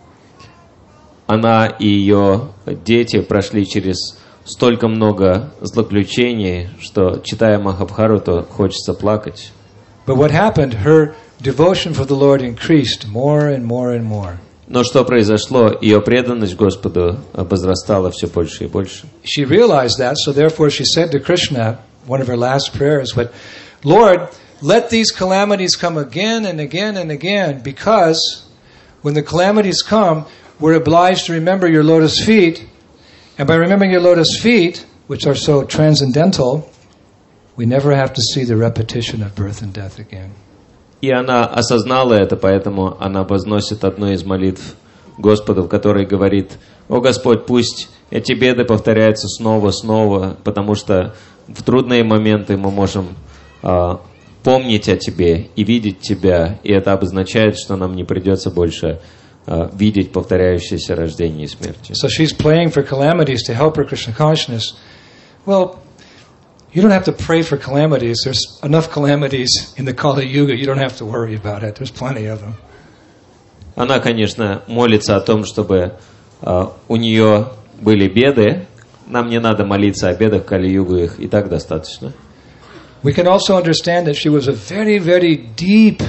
Она и ее дети прошли через столько много злоключений, что, читая Махабхарату, хочется плакать. But what happened? Her devotion for the Lord increased more and more and more. Но что произошло? Ее преданность Господу возрастала все больше и больше. She realized that, so therefore she said to Krishna, one of her last prayers, but Lord, let these calamities come again and again and again, because when the calamities come, we're obliged to remember your lotus feet, and by remembering your lotus feet, which are so transcendental, we never have to see the repetition of birth and death again. И она осознала это, поэтому она возносит одну из молитв Господу, в которой говорит: «О Господь, пусть эти беды повторяются снова, снова, потому что в трудные моменты мы можем э, помнить о Тебе и видеть Тебя, и это обозначает, что нам не придется больше э, видеть повторяющееся рождение и смерти». So she's praying for calamities to help her Krishna consciousness. Well, you don't have to pray for calamities. There's enough calamities in the Kali Yuga. You don't have to worry about it. There's plenty of them. Она, конечно, молится о том, чтобы э, у нее были беды. Нам не надо молиться о бедах, Кали-югу их и так достаточно. We can also understand that she was a very, very deep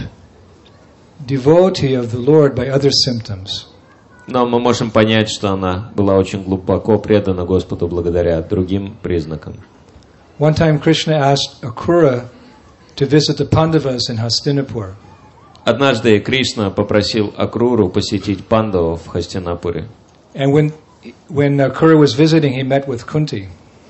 devotee of the Lord by other symptoms. Но мы можем понять, что она была очень глубоко предана Господу благодаря другим признакам. One time Krishna asked Akrura to visit the Pandavas in Hastinapur. Однажды Кришна попросил Акруру посетить пандавов в Хастинапуре. And when when Akrura was visiting, he met with Kunti.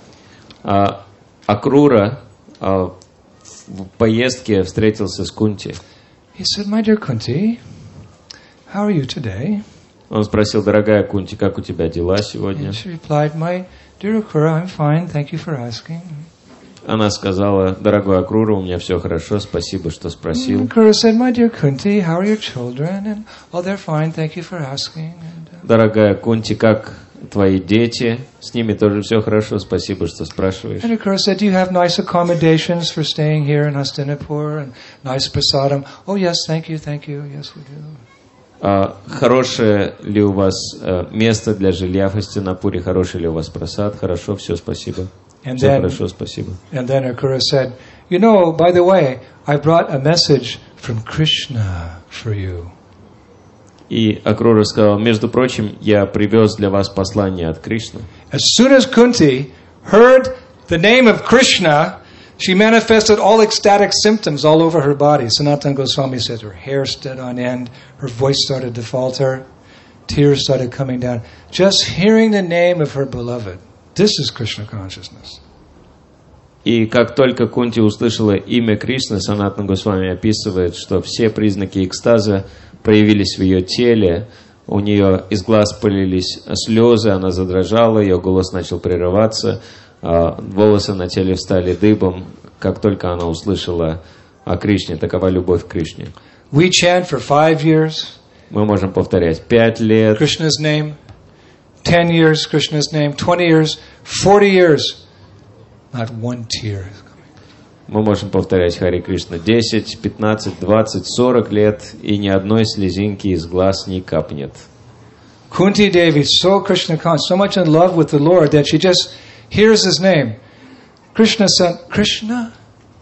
А Акрура а, в поездке встретился с Кунти. He said, "My dear Kunti, how are you today?" Он спросил: дорогая Кунти, как у тебя дела сегодня? And she replied, "My dear Akrura, I'm fine. Thank you for asking." Она сказала: дорогой Акрура, у меня все хорошо, спасибо, что спросил. And Akrura said, "My dear Kunti, how are your children?" And oh, they're fine. Thank you for asking. And, uh, Дорогая Кунти, как твои дети? С ними тоже все хорошо, спасибо, что спрашиваешь. And Akrura said, "Do you have nice accommodations for staying here in Hastinapur and nice prasadam?" Oh, yes, thank you, thank you. Yes, we do. А, хорошее ли у вас а, место для жилья в Хастинапуре? Хороший ли у вас просад? Хорошо, все, спасибо. And Все then, хорошо, спасибо. and then Akrura said, "You know, by the way, I brought a message from Krishna for you." И Акрура сказал: между прочим, я привез для вас послание от Кришны. As soon as Kunti heard the name of Krishna, she manifested all ecstatic symptoms all over her body. Sanatana Goswami says her hair stood on end, her voice started to falter, tears started coming down. Just hearing the name of her beloved. This is Krishna consciousness. И как только Кунти услышала имя Кришны, Санатана Госвами описывает, что все признаки экстаза проявились в ее теле, у нее из глаз полились слезы, она задрожала, ее голос начал прерываться, волосы на теле встали дыбом, как только она услышала о Кришне. Такова любовь к Кришне. We chant for five years. Мы можем повторять пять лет. Krishna's name. Ten years, Krishna's name. Twenty years. Forty years. Not one tear. Мы можем повторять Хари Кришна десять, пятнадцать, двадцать, сорок лет, и ни одной слезинки из глаз не капнет. Kunti Devi, so Krishna conscious, so much in love with the Lord that she just hears his name. Krishna said, Krishna?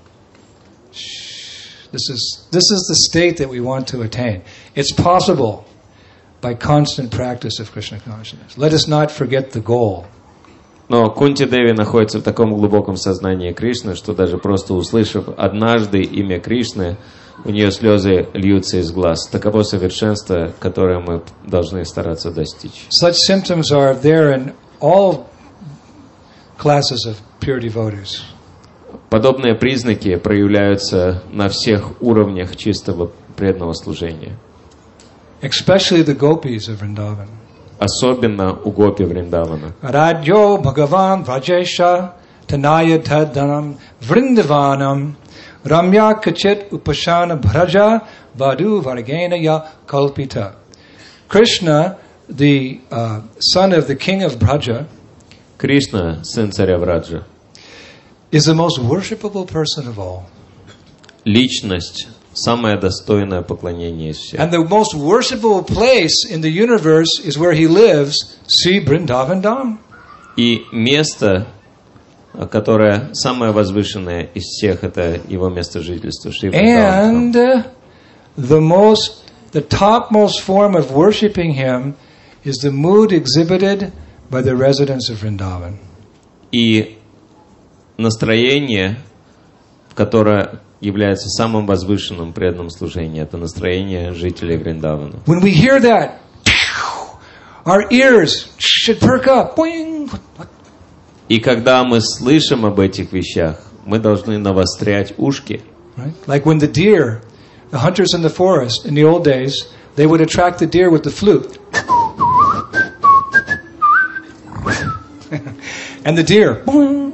Shh. This is, this is the state that we want to attain. It's possible by constant practice of Krishna consciousness. Let us not forget the goal. Но Кунти Деви находится в таком глубоком сознании Кришны, что даже просто услышав однажды имя Кришны, у нее слезы льются из глаз. Таково совершенство, которое мы должны стараться достичь. Such symptoms are there in all classes of pure devotees. Подобные признаки проявляются на всех уровнях чистого преданного служения. Especially the gopis of Vrindavan. Особенно у гопи Вриндавана. Radyo Bhagavan Vrajesha Tanaya Tadanam Vrindavanam Ramya Kachit Upashana Bhraja Vadu Vargena Ya Kalpita. Krishna, the uh, son of the king of Braja, Кришна, сын царя Враджа, is the most worshipable person of all. личность, самое достойное поклонение из всех. And the most worshipable place in the universe is where he lives, Sri Vrindavan Dham. И место, которое самое возвышенное из всех, это его место жительства, Шри Вриндаван. And uh, the most, the topmost form of worshiping him is the mood exhibited by the residents of Vrindavan. И настроение, которое является самым возвышенным преданным служением, это настроение жителей Вриндавана. When we hear that, our ears should perk up. Boing. И когда мы слышим об этих вещах, мы должны навострять ушки. Right? Like when the deer, the hunters in the forest in the old days, they would attract the deer with the flute. And the deer. Boing.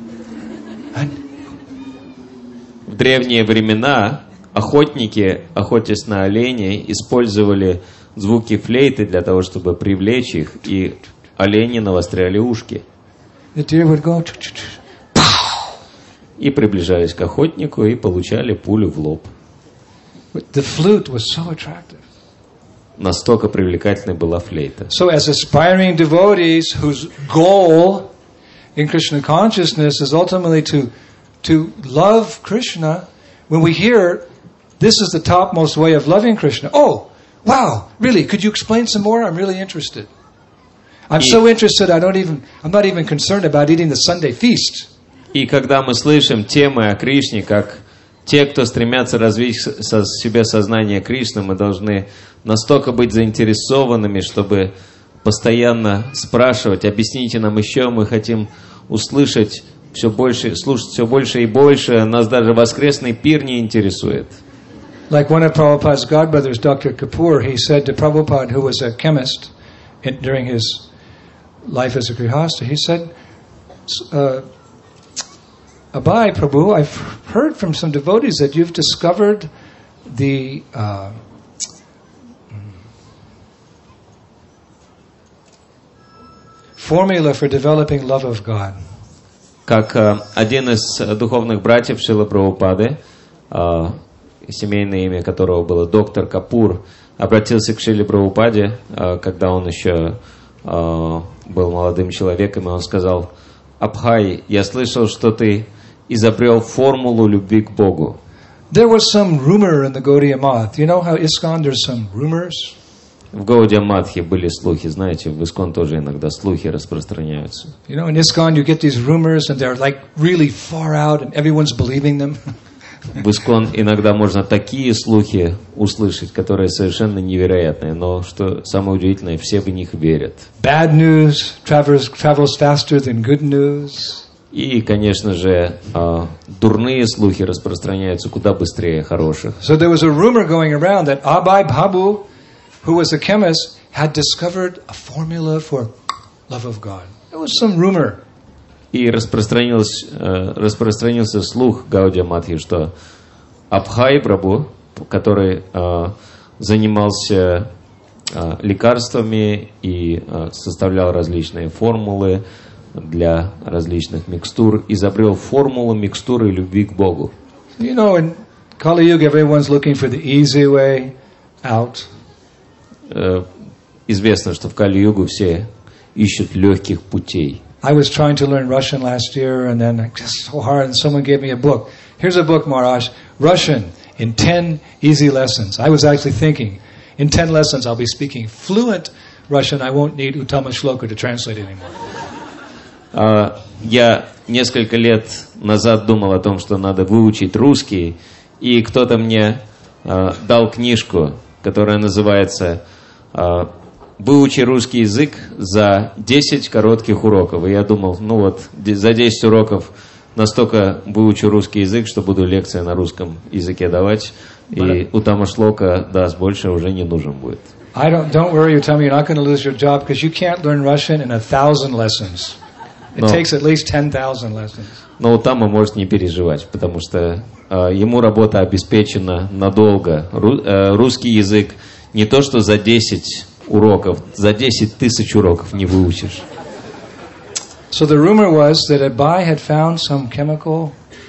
В древние времена охотники, охотясь на оленей, использовали звуки флейты для того, чтобы привлечь их, и олени навостряли ушки. The deer would go. И приближались к охотнику и получали пулю в лоб. The flute was so attractive. настолько привлекательной была флейта. So as aspiring devotees whose goal in Krishna consciousness is ultimately to, to love Krishna, when we hear this is the topmost way of loving Krishna, oh, wow, really, could you explain some more? I'm really interested. I'm so interested, I don't even, I'm not even concerned about eating the Sunday feast. И когда мы слышим темы о Кришне, как те, кто стремятся развить в себе сознание Кришны, мы должны настолько быть заинтересованными, чтобы постоянно спрашивать, объясните нам еще, мы хотим услышать все больше, слушать все больше и больше, нас даже воскресный пир не интересует. Like one of Prabhupada's godbrothers, Doctor Kapoor, he said to Prabhupada, who was a chemist in, during his life as a grihasta, he said, uh, Abai Prabhu, I've heard from some devotees that you've discovered the uh, formula for developing love of God. Как uh, один из духовных братьев Шрилы Прабхупады, uh, семейное имя которого было доктор Капур, обратился к Шриле Прабхупаде, uh, когда он еще uh, был молодым человеком, и он сказал: Абхай, я слышал, что ты изобрел формулу любви к Богу. There was some rumor in the Gaudiya Math. You know how ISKCON, there's some rumors? В Гаудия Матхе были слухи, знаете, в ISKCON тоже иногда слухи распространяются. You know, in ISKCON you get these rumors and they're like really far out and everyone's believing them. В ISKCON иногда можно такие слухи услышать, которые совершенно невероятные, но что самое удивительное, все в них верят. Bad news travels, travels faster than good news. И, конечно же, uh, дурные слухи распространяются куда быстрее хороших. So there was a rumor going around that Abai Babu, who was a chemist, had discovered a formula for love of God. There was some rumor. И распространился, uh, распространился слух Гаудия Матхи, что Абхай Прабху, который uh, занимался uh, лекарствами и uh, составлял различные формулы для различных микстур, изобрел формулу микстуры любви к Богу. You know, in Kali Yuga, everyone's looking for the easy way out. Uh, известно, что в Кали-югу все ищут легких путей. I was trying to learn Russian last year, and then just so hard, and someone gave me a book. Here's a book, Maharaj, Russian in ten easy lessons. I was actually thinking, in ten lessons I'll be speaking fluent Russian. I won't need Uttama Shloka to translate anymore. Uh, я несколько лет назад думал о том, что надо выучить русский, и кто-то мне uh, дал книжку, которая называется uh, «Выучи русский язык за десять коротких уроков». И я думал, ну вот, за десять уроков настолько выучу русский язык, что буду лекции на русском языке давать, и Уттама Шлока даст, больше уже не нужен будет. I don't, don't worry, you tell me you're not going to lose your job, because you can't learn Russian in a thousand lessons. It Но, takes at least ten thousand lessons. Но Уттама может не переживать, потому что э, ему работа обеспечена надолго. Ру, э, русский язык не то, что за десять уроков, за десять тысяч уроков не выучишь. So the rumor was that Abai had found some chemical.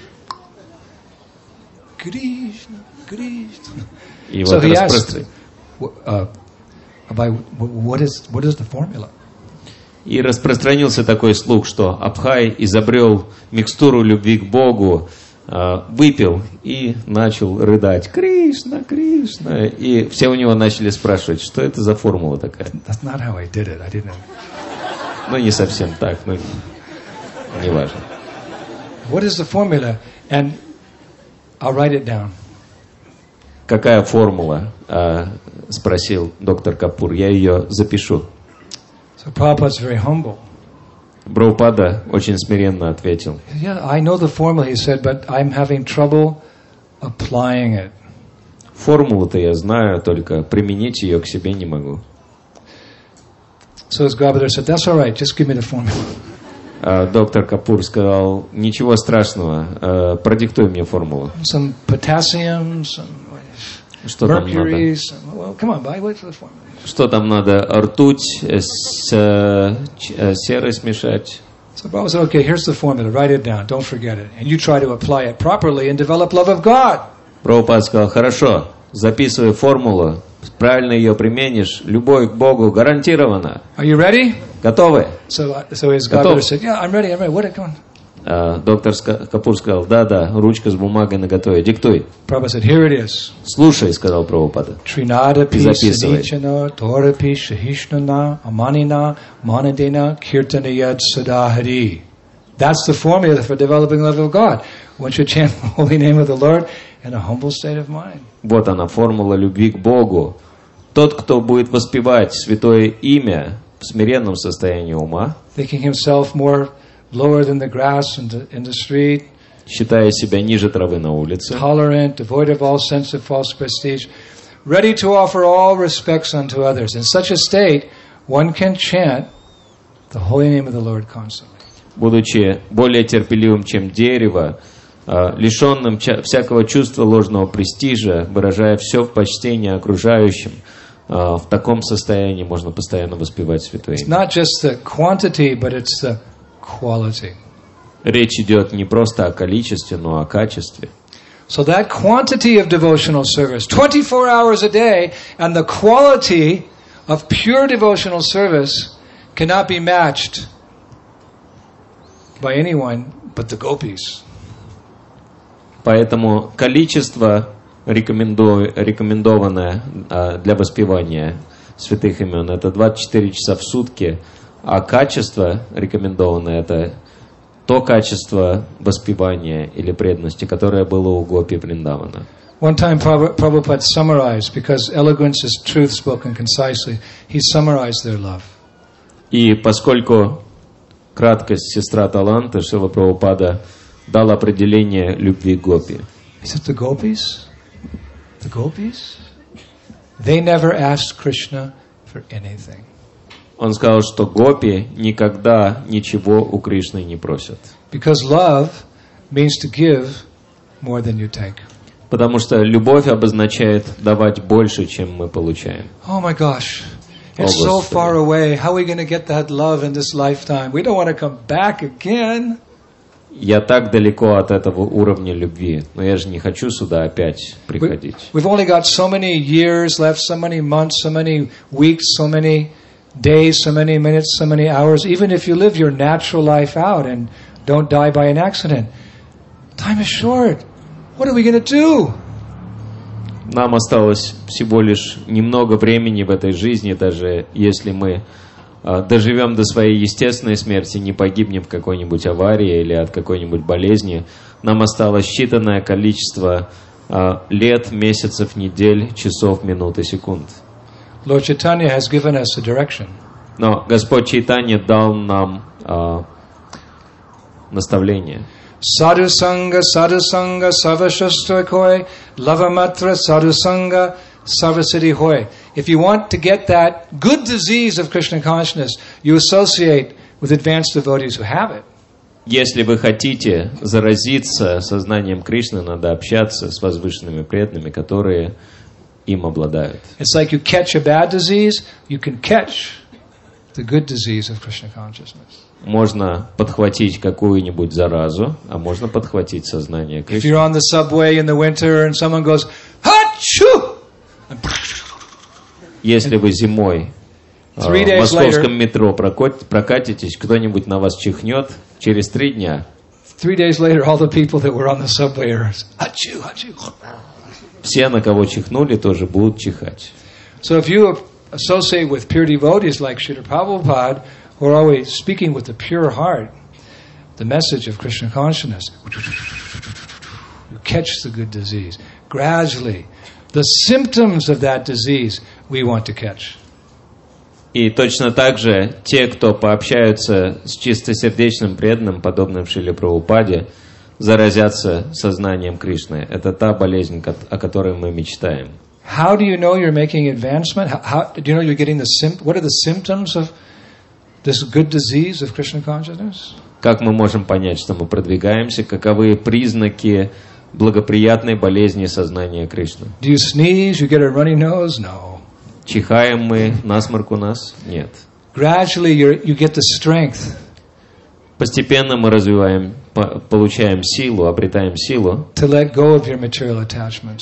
Krishna, Krishna. И So вот he распростр... asked, uh, Abai, what is, what is the formula? И распространился такой слух, что Абхай изобрел микстуру любви к Богу, выпил и начал рыдать: «Кришна, Кришна!» И все у него начали спрашивать, что это за формула такая. That's not how I did it. I didn't. Ну, не совсем так, но не важно. What is the formula? And I'll write it down. Какая формула? Спросил доктор Капур. Я ее запишу. So Prabhupada's very humble. Прабхупада очень смиренно ответил. Yeah, I know the formula, he said, but I'm having trouble applying it. Формулу-то я знаю, только применить ее к себе не могу. So his godbrother said, that's all right, just give me the formula. А доктор Капур сказал: ничего страшного, продиктуй мне формулу. Some potassium, some Что там надо? mercury, some, well, come on, buddy, wait for the formula. Что там надо? Ртуть с серой смешать. So Prabhupada said, okay, here's the formula, write it down, don't forget it. And you try to apply it properly and develop love of God. Прабхупада сказал: хорошо, записывай формулу, правильно ее применишь, любовь к Богу гарантирована. Are you ready? Готовы? So, so his God Готов. said, yeah, I'm ready, I'm ready. What are you doing? А, доктор Ска- Капур сказал, да-да, ручка с бумагой наготове, диктуй. Prabhupada said, here it is. Слушай, сказал Прабхупада. Trinada pi записывай. sanichana, tora pi shahishnana, amanina, manadena, kirtanayat sadahari. That's the formula for developing the love of God. One should chant the holy name of the Lord in a humble state of mind. Вот она, формула любви к Богу. Тот, кто будет воспевать святое имя в смиренном состоянии ума, Thinking himself more lower than the grass in the, in the street, считая себя ниже травы на улице, tolerant, devoid of all sense of false prestige, ready to offer all respects unto others. In such a state, one can chant the holy name of the Lord constantly. будучи более терпеливым, чем дерево, лишенным всякого чувства ложного престижа, выражая все в почтении окружающим, в таком состоянии можно постоянно воспевать святое It's имя. not just the quantity, but it's the quality. Речь идет не просто о количестве, но о качестве. So that quantity of devotional service, twenty-four hours a day, and the quality of pure devotional service cannot be matched by anyone but the gopis. Поэтому количество, рекоменду- рекомендованное а, для воспевания святых имен, это двадцать четыре часа в сутки, а качество, рекомендованное, это то качество воспевания или преданности, которое было у гопи Вриндавана. One time Prabhu- Prabhupada summarized, because eloquence is truth spoken concisely, he summarized their love. И поскольку краткость сестра таланта, Шрила Прабхупада дал определение любви к гопи. He said, the gopis, the gopis, they never asked Krishna for anything. Он сказал, что гопи никогда ничего у Кришны не просят. Because love means to give more than you take. Потому что любовь обозначает давать больше, чем мы получаем. Oh my gosh, it's Oh, so Господи. far away. How are we going to get that love in this lifetime? We don't want to come back again. Я так далеко от этого уровня любви, но я же не хочу сюда опять We, приходить. we've only got so many years left, so many months, so many weeks, so many days, so many minutes, so many hours. Even if you live your natural life out and don't die by an accident, time is short. What are we going to do? Нам осталось всего лишь немного времени в этой жизни, даже если мы а, доживем до своей естественной смерти, не погибнем в какой-нибудь аварии или от какой-нибудь болезни. Нам осталось считанное количество а, лет, месяцев, недель, часов, минут и секунд. Lord Chaitanya has given us a direction. Но Господь Чайтанья дал нам а, наставление. Sadhu Sangha, Sadhu Sangha, Sarvashastra Koi, Lavamatra, Sadhu Sangha, Sarvasiddhi Hoy. If you want to get that good disease of Krishna consciousness, you associate with advanced devotees who have it. Если вы хотите заразиться сознанием Кришны, надо общаться с возвышенными преданными, которые им обладают. It's like you catch a bad disease, you can catch the good disease of Krishna consciousness. Можно подхватить какую-нибудь заразу, а можно подхватить сознание If Кришны. you're on the subway in the winter and someone goes, Hachoo! Если вы зимой э, Three в days московском later- метро прокот- прокатитесь, кто-нибудь на вас чихнет, через три дня Three days later, all the people that were on the subway are, Hachoo, Hachoo. все, на кого чихнули, тоже будут чихать. So if you associate with pure devotees like Srila Prabhupada, who are always speaking with a pure heart, the message of Krishna consciousness, you catch the good disease. Gradually, the symptoms of that disease we want to catch. И точно так же те, кто пообщаются с чистосердечным преданным, подобным Шриле Прабхупаде, заразятся сознанием Кришны. Это та болезнь, ко- о которой мы мечтаем. How do you know you're making advancement? How, how do you know you're getting the sim- what are the symptoms of this good disease of Krishna consciousness? Как мы можем понять, что мы продвигаемся? Каковы признаки благоприятной болезни сознания Кришны? Do you sneeze? You get a runny nose? No. Чихаем мы, насморк у нас? Нет. Gradually, you're, you get the strength Постепенно мы развиваем, по- получаем силу, обретаем силу, to let go of your material attachments.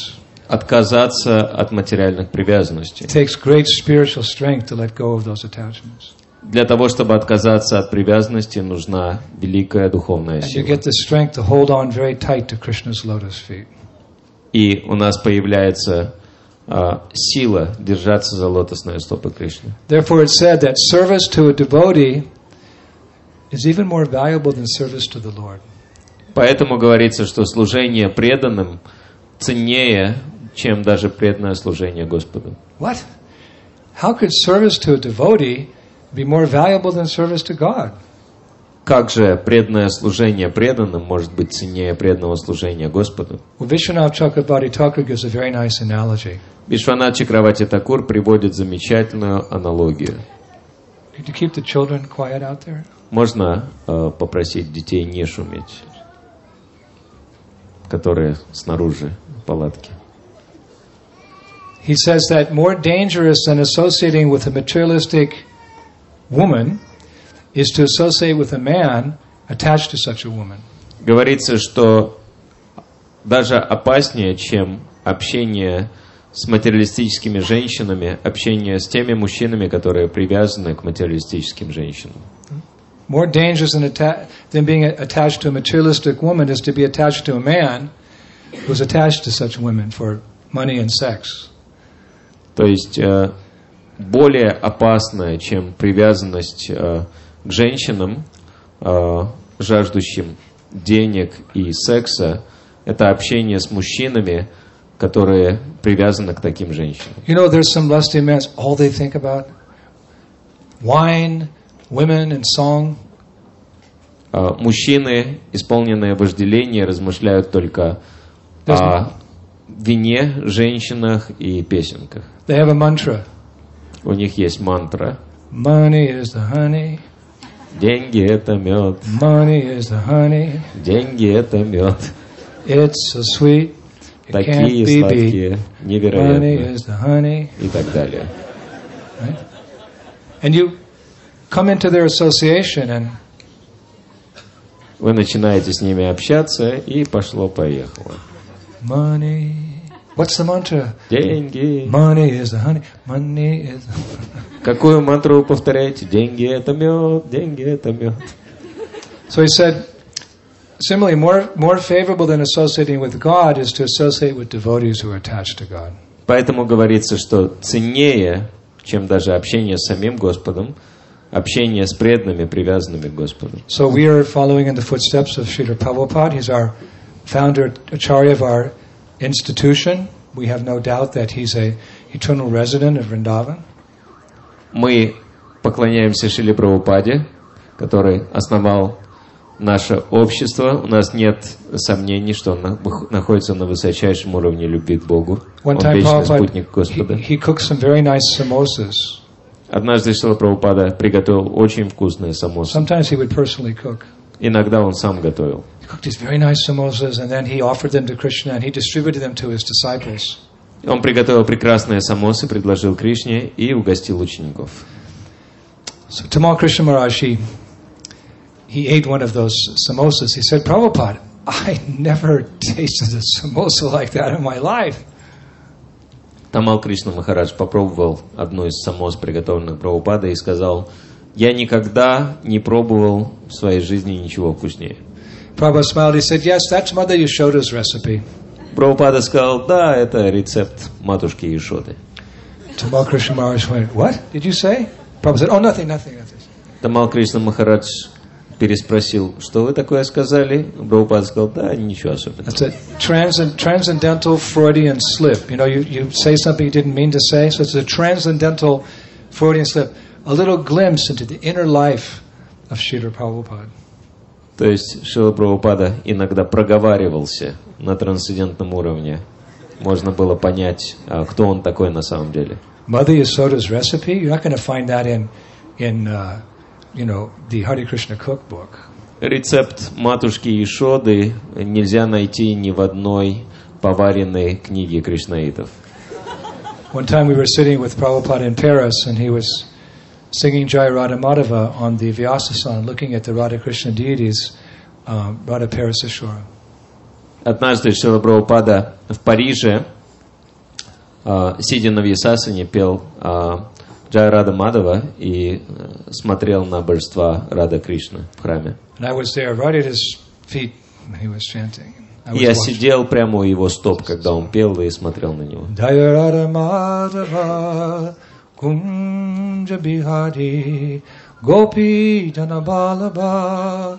отказаться от материальных привязанностей. It takes great spiritual strength to let go of those attachments. Для того, чтобы отказаться от привязанности, нужна великая духовная And you сила. get the strength to hold on very tight to Krishna's lotus feet. И у нас появляется а, сила держаться за лотосные стопы Кришны. Therefore, it's said that service to a devotee is even more valuable than service to the Lord. Поэтому говорится, что служение преданным ценнее, чем даже преданное служение Господу. What? How could service to a devotee be more valuable than service to God? Как же преданное служение преданным может быть ценнее преданного служения Господу? Well, Vishwanath Chakravarti Thakur gives a very nice analogy. Вишванат Чакравати Такур приводит замечательную аналогию. Could you keep the children quiet out there? Можно э, попросить детей не шуметь, которые снаружи палатки. He says that more dangerous than associating with a materialistic woman is to associate with a man attached to such a woman. Говорится, что даже опаснее, чем общение с материалистическими женщинами, общение с теми мужчинами, которые привязаны к материалистическим женщинам. More dangerous than, atta- than being attached to a materialistic woman is to be attached to a man who's attached to such women for money and sex. То есть э, более опасное, чем привязанность э, к женщинам, э, жаждущим денег и секса, это общение с мужчинами, которые привязаны к таким женщинам. You know, there's some lusty men, all they think about wine, women, and song. Э, мужчины, исполненные вожделения, размышляют только о вине, женщинах и песенках. They have a mantra. У них есть мантра. Money is the honey. Деньги — это мед. Money is the honey. Деньги — это мед. It's so sweet. It can't Такие be beat. сладкие, Money невероятные. is the honey. И так далее. Right? And you come into their association and Вы начинаете с ними общаться, и пошло-поехало. money. What's the mantra? Деньги. Money is the honey. Money is. Какую мантру вы повторяете? Деньги — это мед, деньги — это мед. So he said, similarly, more more favorable than associating with God is to associate with devotees who are attached to God. Поэтому говорится, что ценнее, чем даже общение с самим Господом, общение с преданными, привязанными к Господу. So we are following in the footsteps of Srila Prabhupada. He's our founder, acharya of our institution. We have no doubt that he's a eternal resident of Vrindavan. Мы поклоняемся Шриле Прабхупаде, который основал наше общество. У нас нет сомнений, что он находится на высочайшем уровне любви к Богу. One Он time вечный Prabhupada, спутник Господа. he, he cooked some very nice samosas. Однажды Шрила Прабхупада приготовил очень вкусные самосы. Sometimes he would personally cook. Иногда он сам готовил. He cooked these very nice samosas and then he offered them to Krishna and he distributed them to his disciples. Он приготовил прекрасные самосы, предложил Кришне и угостил учеников. So Tamal Krishna Maharaj, he, he ate one of those samosas. He said, Prabhupada, I never tasted a samosa like that in my life. Тамал Кришна Махарадж попробовал одну из самос, приготовленных Прабхупадой, и сказал: «Я никогда не пробовал в своей жизни ничего вкуснее». Prabhupada smiled. He said, yes, that's Mother Yashoda's recipe. Прабхупада сказал: «Да, это рецепт матушки Яшоды». Tamal Krishna Maharaj went, what did you say? Prabhupada said, oh, nothing, nothing, nothing. Тамал Кришна Махарадж переспросил: «Что вы такое сказали?» Прабхупада сказал: «Да, ничего особенного». That's a transcend, transcendental Freudian slip. You know, you, you say something you didn't mean to say, so it's a transcendental Freudian slip. A little glimpse into the inner life of Srila Prabhupada. То есть Шрила Прабхупада иногда проговаривался на трансцендентном уровне. Можно было понять, кто он такой на самом деле. Mother Yasoda's recipe, you're not going to find that in, in uh, you know, the Hare Krishna cookbook. Рецепт матушки Яшоды нельзя найти ни в одной поваренной книге кришнаитов. One time we were sitting with Prabhupada in Paris and he was singing Jai Radha Madhava on the Vyasasana, looking at the Radha Krishna deities, uh, Radha Paraseshwara. Однажды Шрила Прабхупада в Париже а, сидя на Вьясасане, пел а, Джая Рада Мадава и а, смотрел на божества Рада Кришны в храме. And I was there right at his feet when he was chanting. I was Я watching. сидел прямо у его стоп, когда он пел, и смотрел на него. Jaya Radha Madhava Kunja Bihari Gopi Janabalaba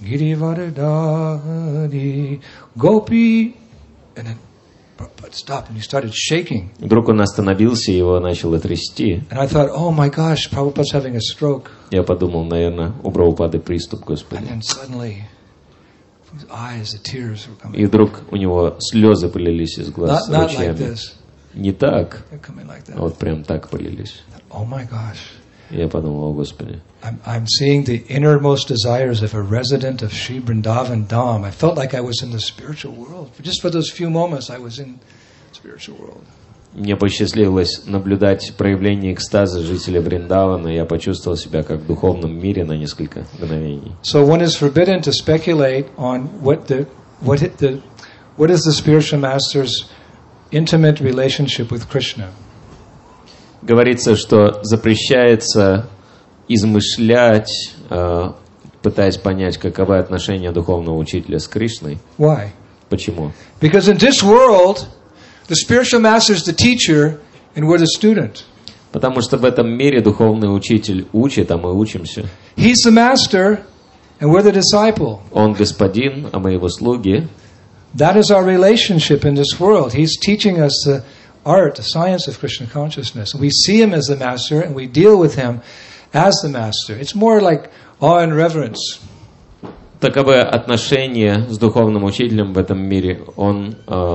Girivardhari Gopi. And then Prabhupada stopped and he started shaking. Вдруг он остановился, его начало трясти. And I thought, oh my gosh, Prabhupada's having a stroke. Я подумал, наверное, у Прабхупады приступ, And Господи. then suddenly, from his eyes, the tears were coming. И вдруг у него слезы полились из глаз Not, not like ручьями. this. Не так, They're coming like а that. вот прям так полились. Oh my gosh. Я подумал, о Господи. I'm, I'm seeing the innermost desires of a resident of Sri Vrindavan Dham. I felt like I was in the spiritual world. Just for those few moments, I was in the spiritual world. Мне посчастливилось наблюдать проявление экстаза жителя Вриндавана. Я почувствовал себя как в духовном мире на несколько мгновений. So one is forbidden to speculate on what the what it, the what is the spiritual master's intimate relationship with Krishna. Говорится, что запрещается измышлять, э, пытаясь понять, каковы отношения духовного учителя с Кришной. Why? Почему? Because in this world, the spiritual master is the teacher and we're the student. Потому что в этом мире духовный учитель учит, а мы учимся. He's the master and we're the disciple. Он господин, а мы его слуги. That is our relationship in this world. He's teaching us the art, the science of Krishna consciousness. We see him as the master and we deal with him as the master. It's more like awe and reverence. Таковы отношения с духовным учителем в этом мире. Он э,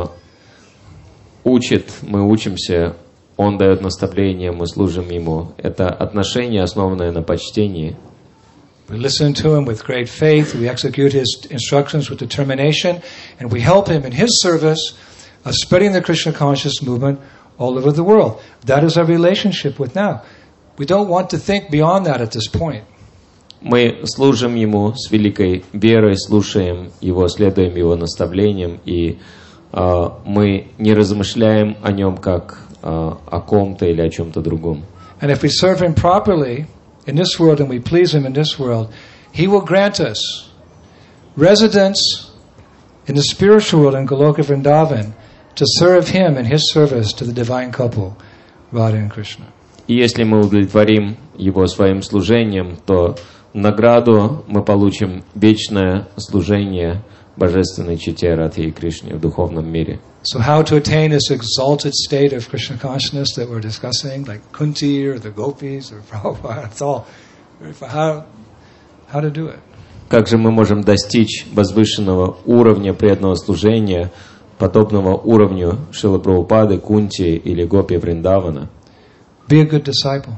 учит, мы учимся, он дает наставления, мы служим ему. Это отношение, основанное на почтении. We listen to him with great faith, we execute his instructions with determination, and we help him in his service of spreading the Krishna conscious movement all over the world. That is our relationship with now. We don't want to think beyond that at this point. Мы служим ему с великой верой, слушаем его, следуем его наставлениям, и э, мы не размышляем о нем как э, о ком-то или о чем-то другом. And if we serve him properly in this world and we please him in this world, he will grant us residence in the spiritual world in Goloka Vrindavan to serve him in his service to the divine couple, Radha and Krishna. И если мы удовлетворим его своим служением, то в награду мы получим вечное служение божественной чете Радхи и Кришне в духовном мире. So how to attain this exalted state of Krishna consciousness that we're discussing, like Kunti or the Gopis or Prabhupada, it's all, how, how to do it. Как же мы можем достичь возвышенного уровня преданного служения, подобного уровню Шрилы Прабхупады, Кунти или Гопи Вриндавана? Be a good disciple.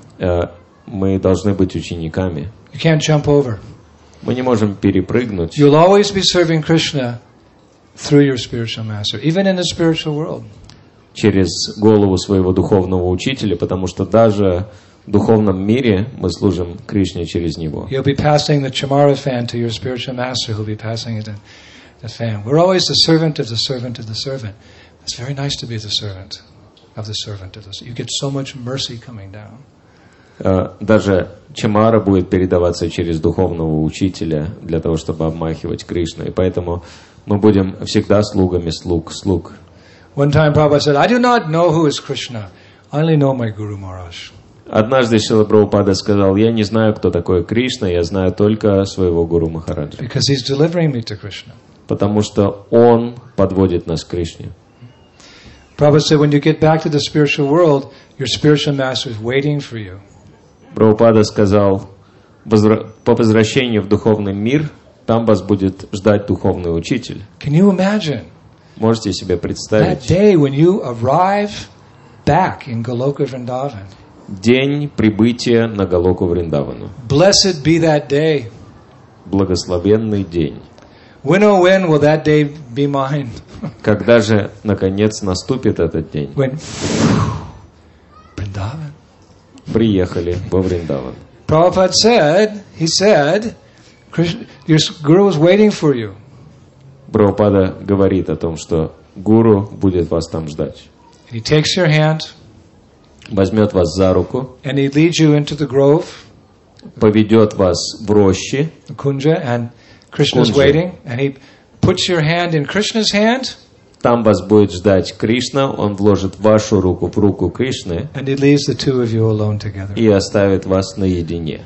Мы должны быть учениками. You can't jump over. Мы не можем перепрыгнуть. You'll always be serving Krishna through your spiritual master, even in the spiritual world. Через голову своего духовного учителя, потому что даже в духовном мире мы служим Кришне через него. You'll be passing the chamara fan to your spiritual master, who'll be passing it in the fan. We're always the servant of the servant of the servant. It's very nice to be the servant of the servant of the servant. You get so much mercy coming down. Даже чамара будет передаваться через духовного учителя для того, чтобы обмахивать Кришну. И поэтому мы будем всегда слугами слуг, слуг. One time Prabhupada said, I do not know who is Krishna. I only know my Guru Maharaj. Однажды Шрила Прабхупада сказал, я не знаю, кто такой Кришна, я знаю только своего Гуру Махараджа. Because he's delivering me to Krishna. Потому что он подводит нас к Кришне. Prabhupada said, when you get back to the spiritual world, your spiritual master is waiting for you. Прабхупада сказал, по возвращению в духовный мир, там вас будет ждать духовный учитель. Can you imagine? Можете себе представить? That day when you arrive back in Goloka Vrindavan. День прибытия на Галоку Вриндавану. Blessed be that day. Благословенный день. When oh when will that day be mine? Когда же, наконец, наступит этот день? When Vrindavan. Приехали во Вриндаван. Prabhupada said, he said, Krishna, your Guru is waiting for you. Прабхупада говорит о том, что Гуру будет вас там ждать. And he takes your hand, возьмет вас за руку, and he leads you into the grove, поведет вас в рощи, the kunja, and Krishna's Kunja. waiting, and he puts your hand in Krishna's hand, там вас будет ждать Кришна, он вложит вашу руку в руку Кришны and he leaves the two of you alone together. и оставит вас наедине.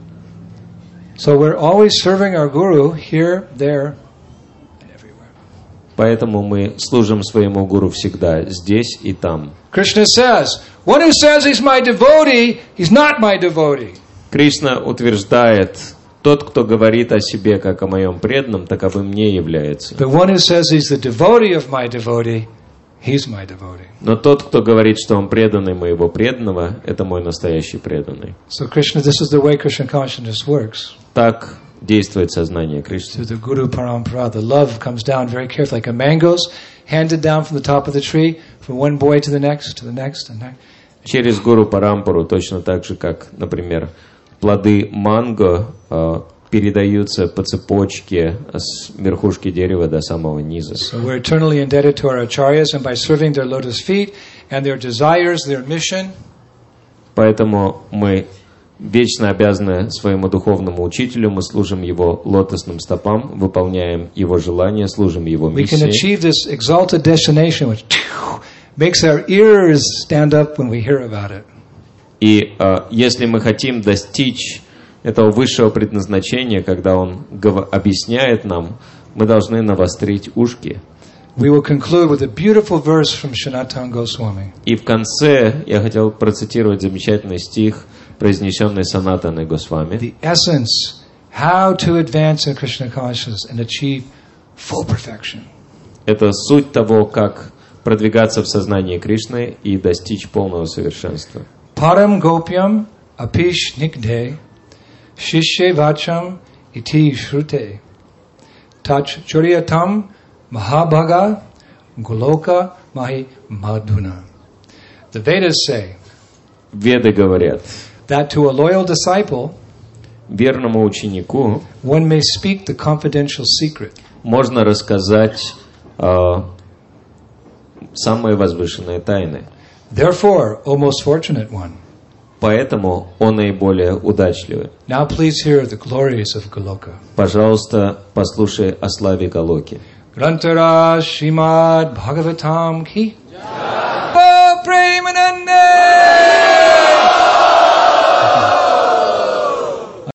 So we're always serving our Guru here, there, and everywhere. Поэтому мы служим своему гуру всегда, здесь и там. Krishna says, one who says he's my devotee, he's not my devotee. Кришна утверждает, тот, кто говорит о себе как о моем преданном, таковым не является. The one who says he's the devotee of my devotee, he's my devotee. Но тот, кто говорит, что он преданный моего преданного, это мой настоящий преданный. So Krishna, this is the way Krishna consciousness works. Так действует сознание Кришны. Through the Guru Parampara, the love comes down very carefully, like a mangoes handed down from the top of the tree, from one boy to the next, to the next, and next. Через гуру Парампару, точно так же, как, например, плоды манго э, передаются по цепочке с верхушки дерева до самого низа. So we're eternally indebted to our acharyas, and by serving their lotus feet and their desires, their mission, Поэтому мы вечно обязаны своему духовному учителю, мы служим его лотосным стопам, выполняем его желания, служим его we can миссии. achieve this exalted destination, which makes our ears stand up when we hear about it. И э, если мы хотим достичь этого высшего предназначения, когда он гов- объясняет нам, мы должны навострить ушки. We will conclude with a beautiful verse from Sanatana Goswami. И в конце я хотел процитировать замечательный стих, произнесенный Санатаной Госвами. The essence, how to advance in Krishna consciousness and achieve full perfection. Это суть того, как продвигаться в сознании Кришны и достичь полного совершенства. Param gopyam apish nikde shishye vacham iti shrute tach churyatam mahabhaga goloka mahi madhuna. The Vedas say Веды говорят, that to a loyal disciple верному ученику one may speak the confidential secret. можно рассказать э, самые возвышенные тайны. Therefore, O most fortunate one, Поэтому он наиболее удачливый. now please hear the glories of Goloka. Пожалуйста, послушай о славе Галоки. Grantara Srimad Bhagavatam ki Jai. Premanande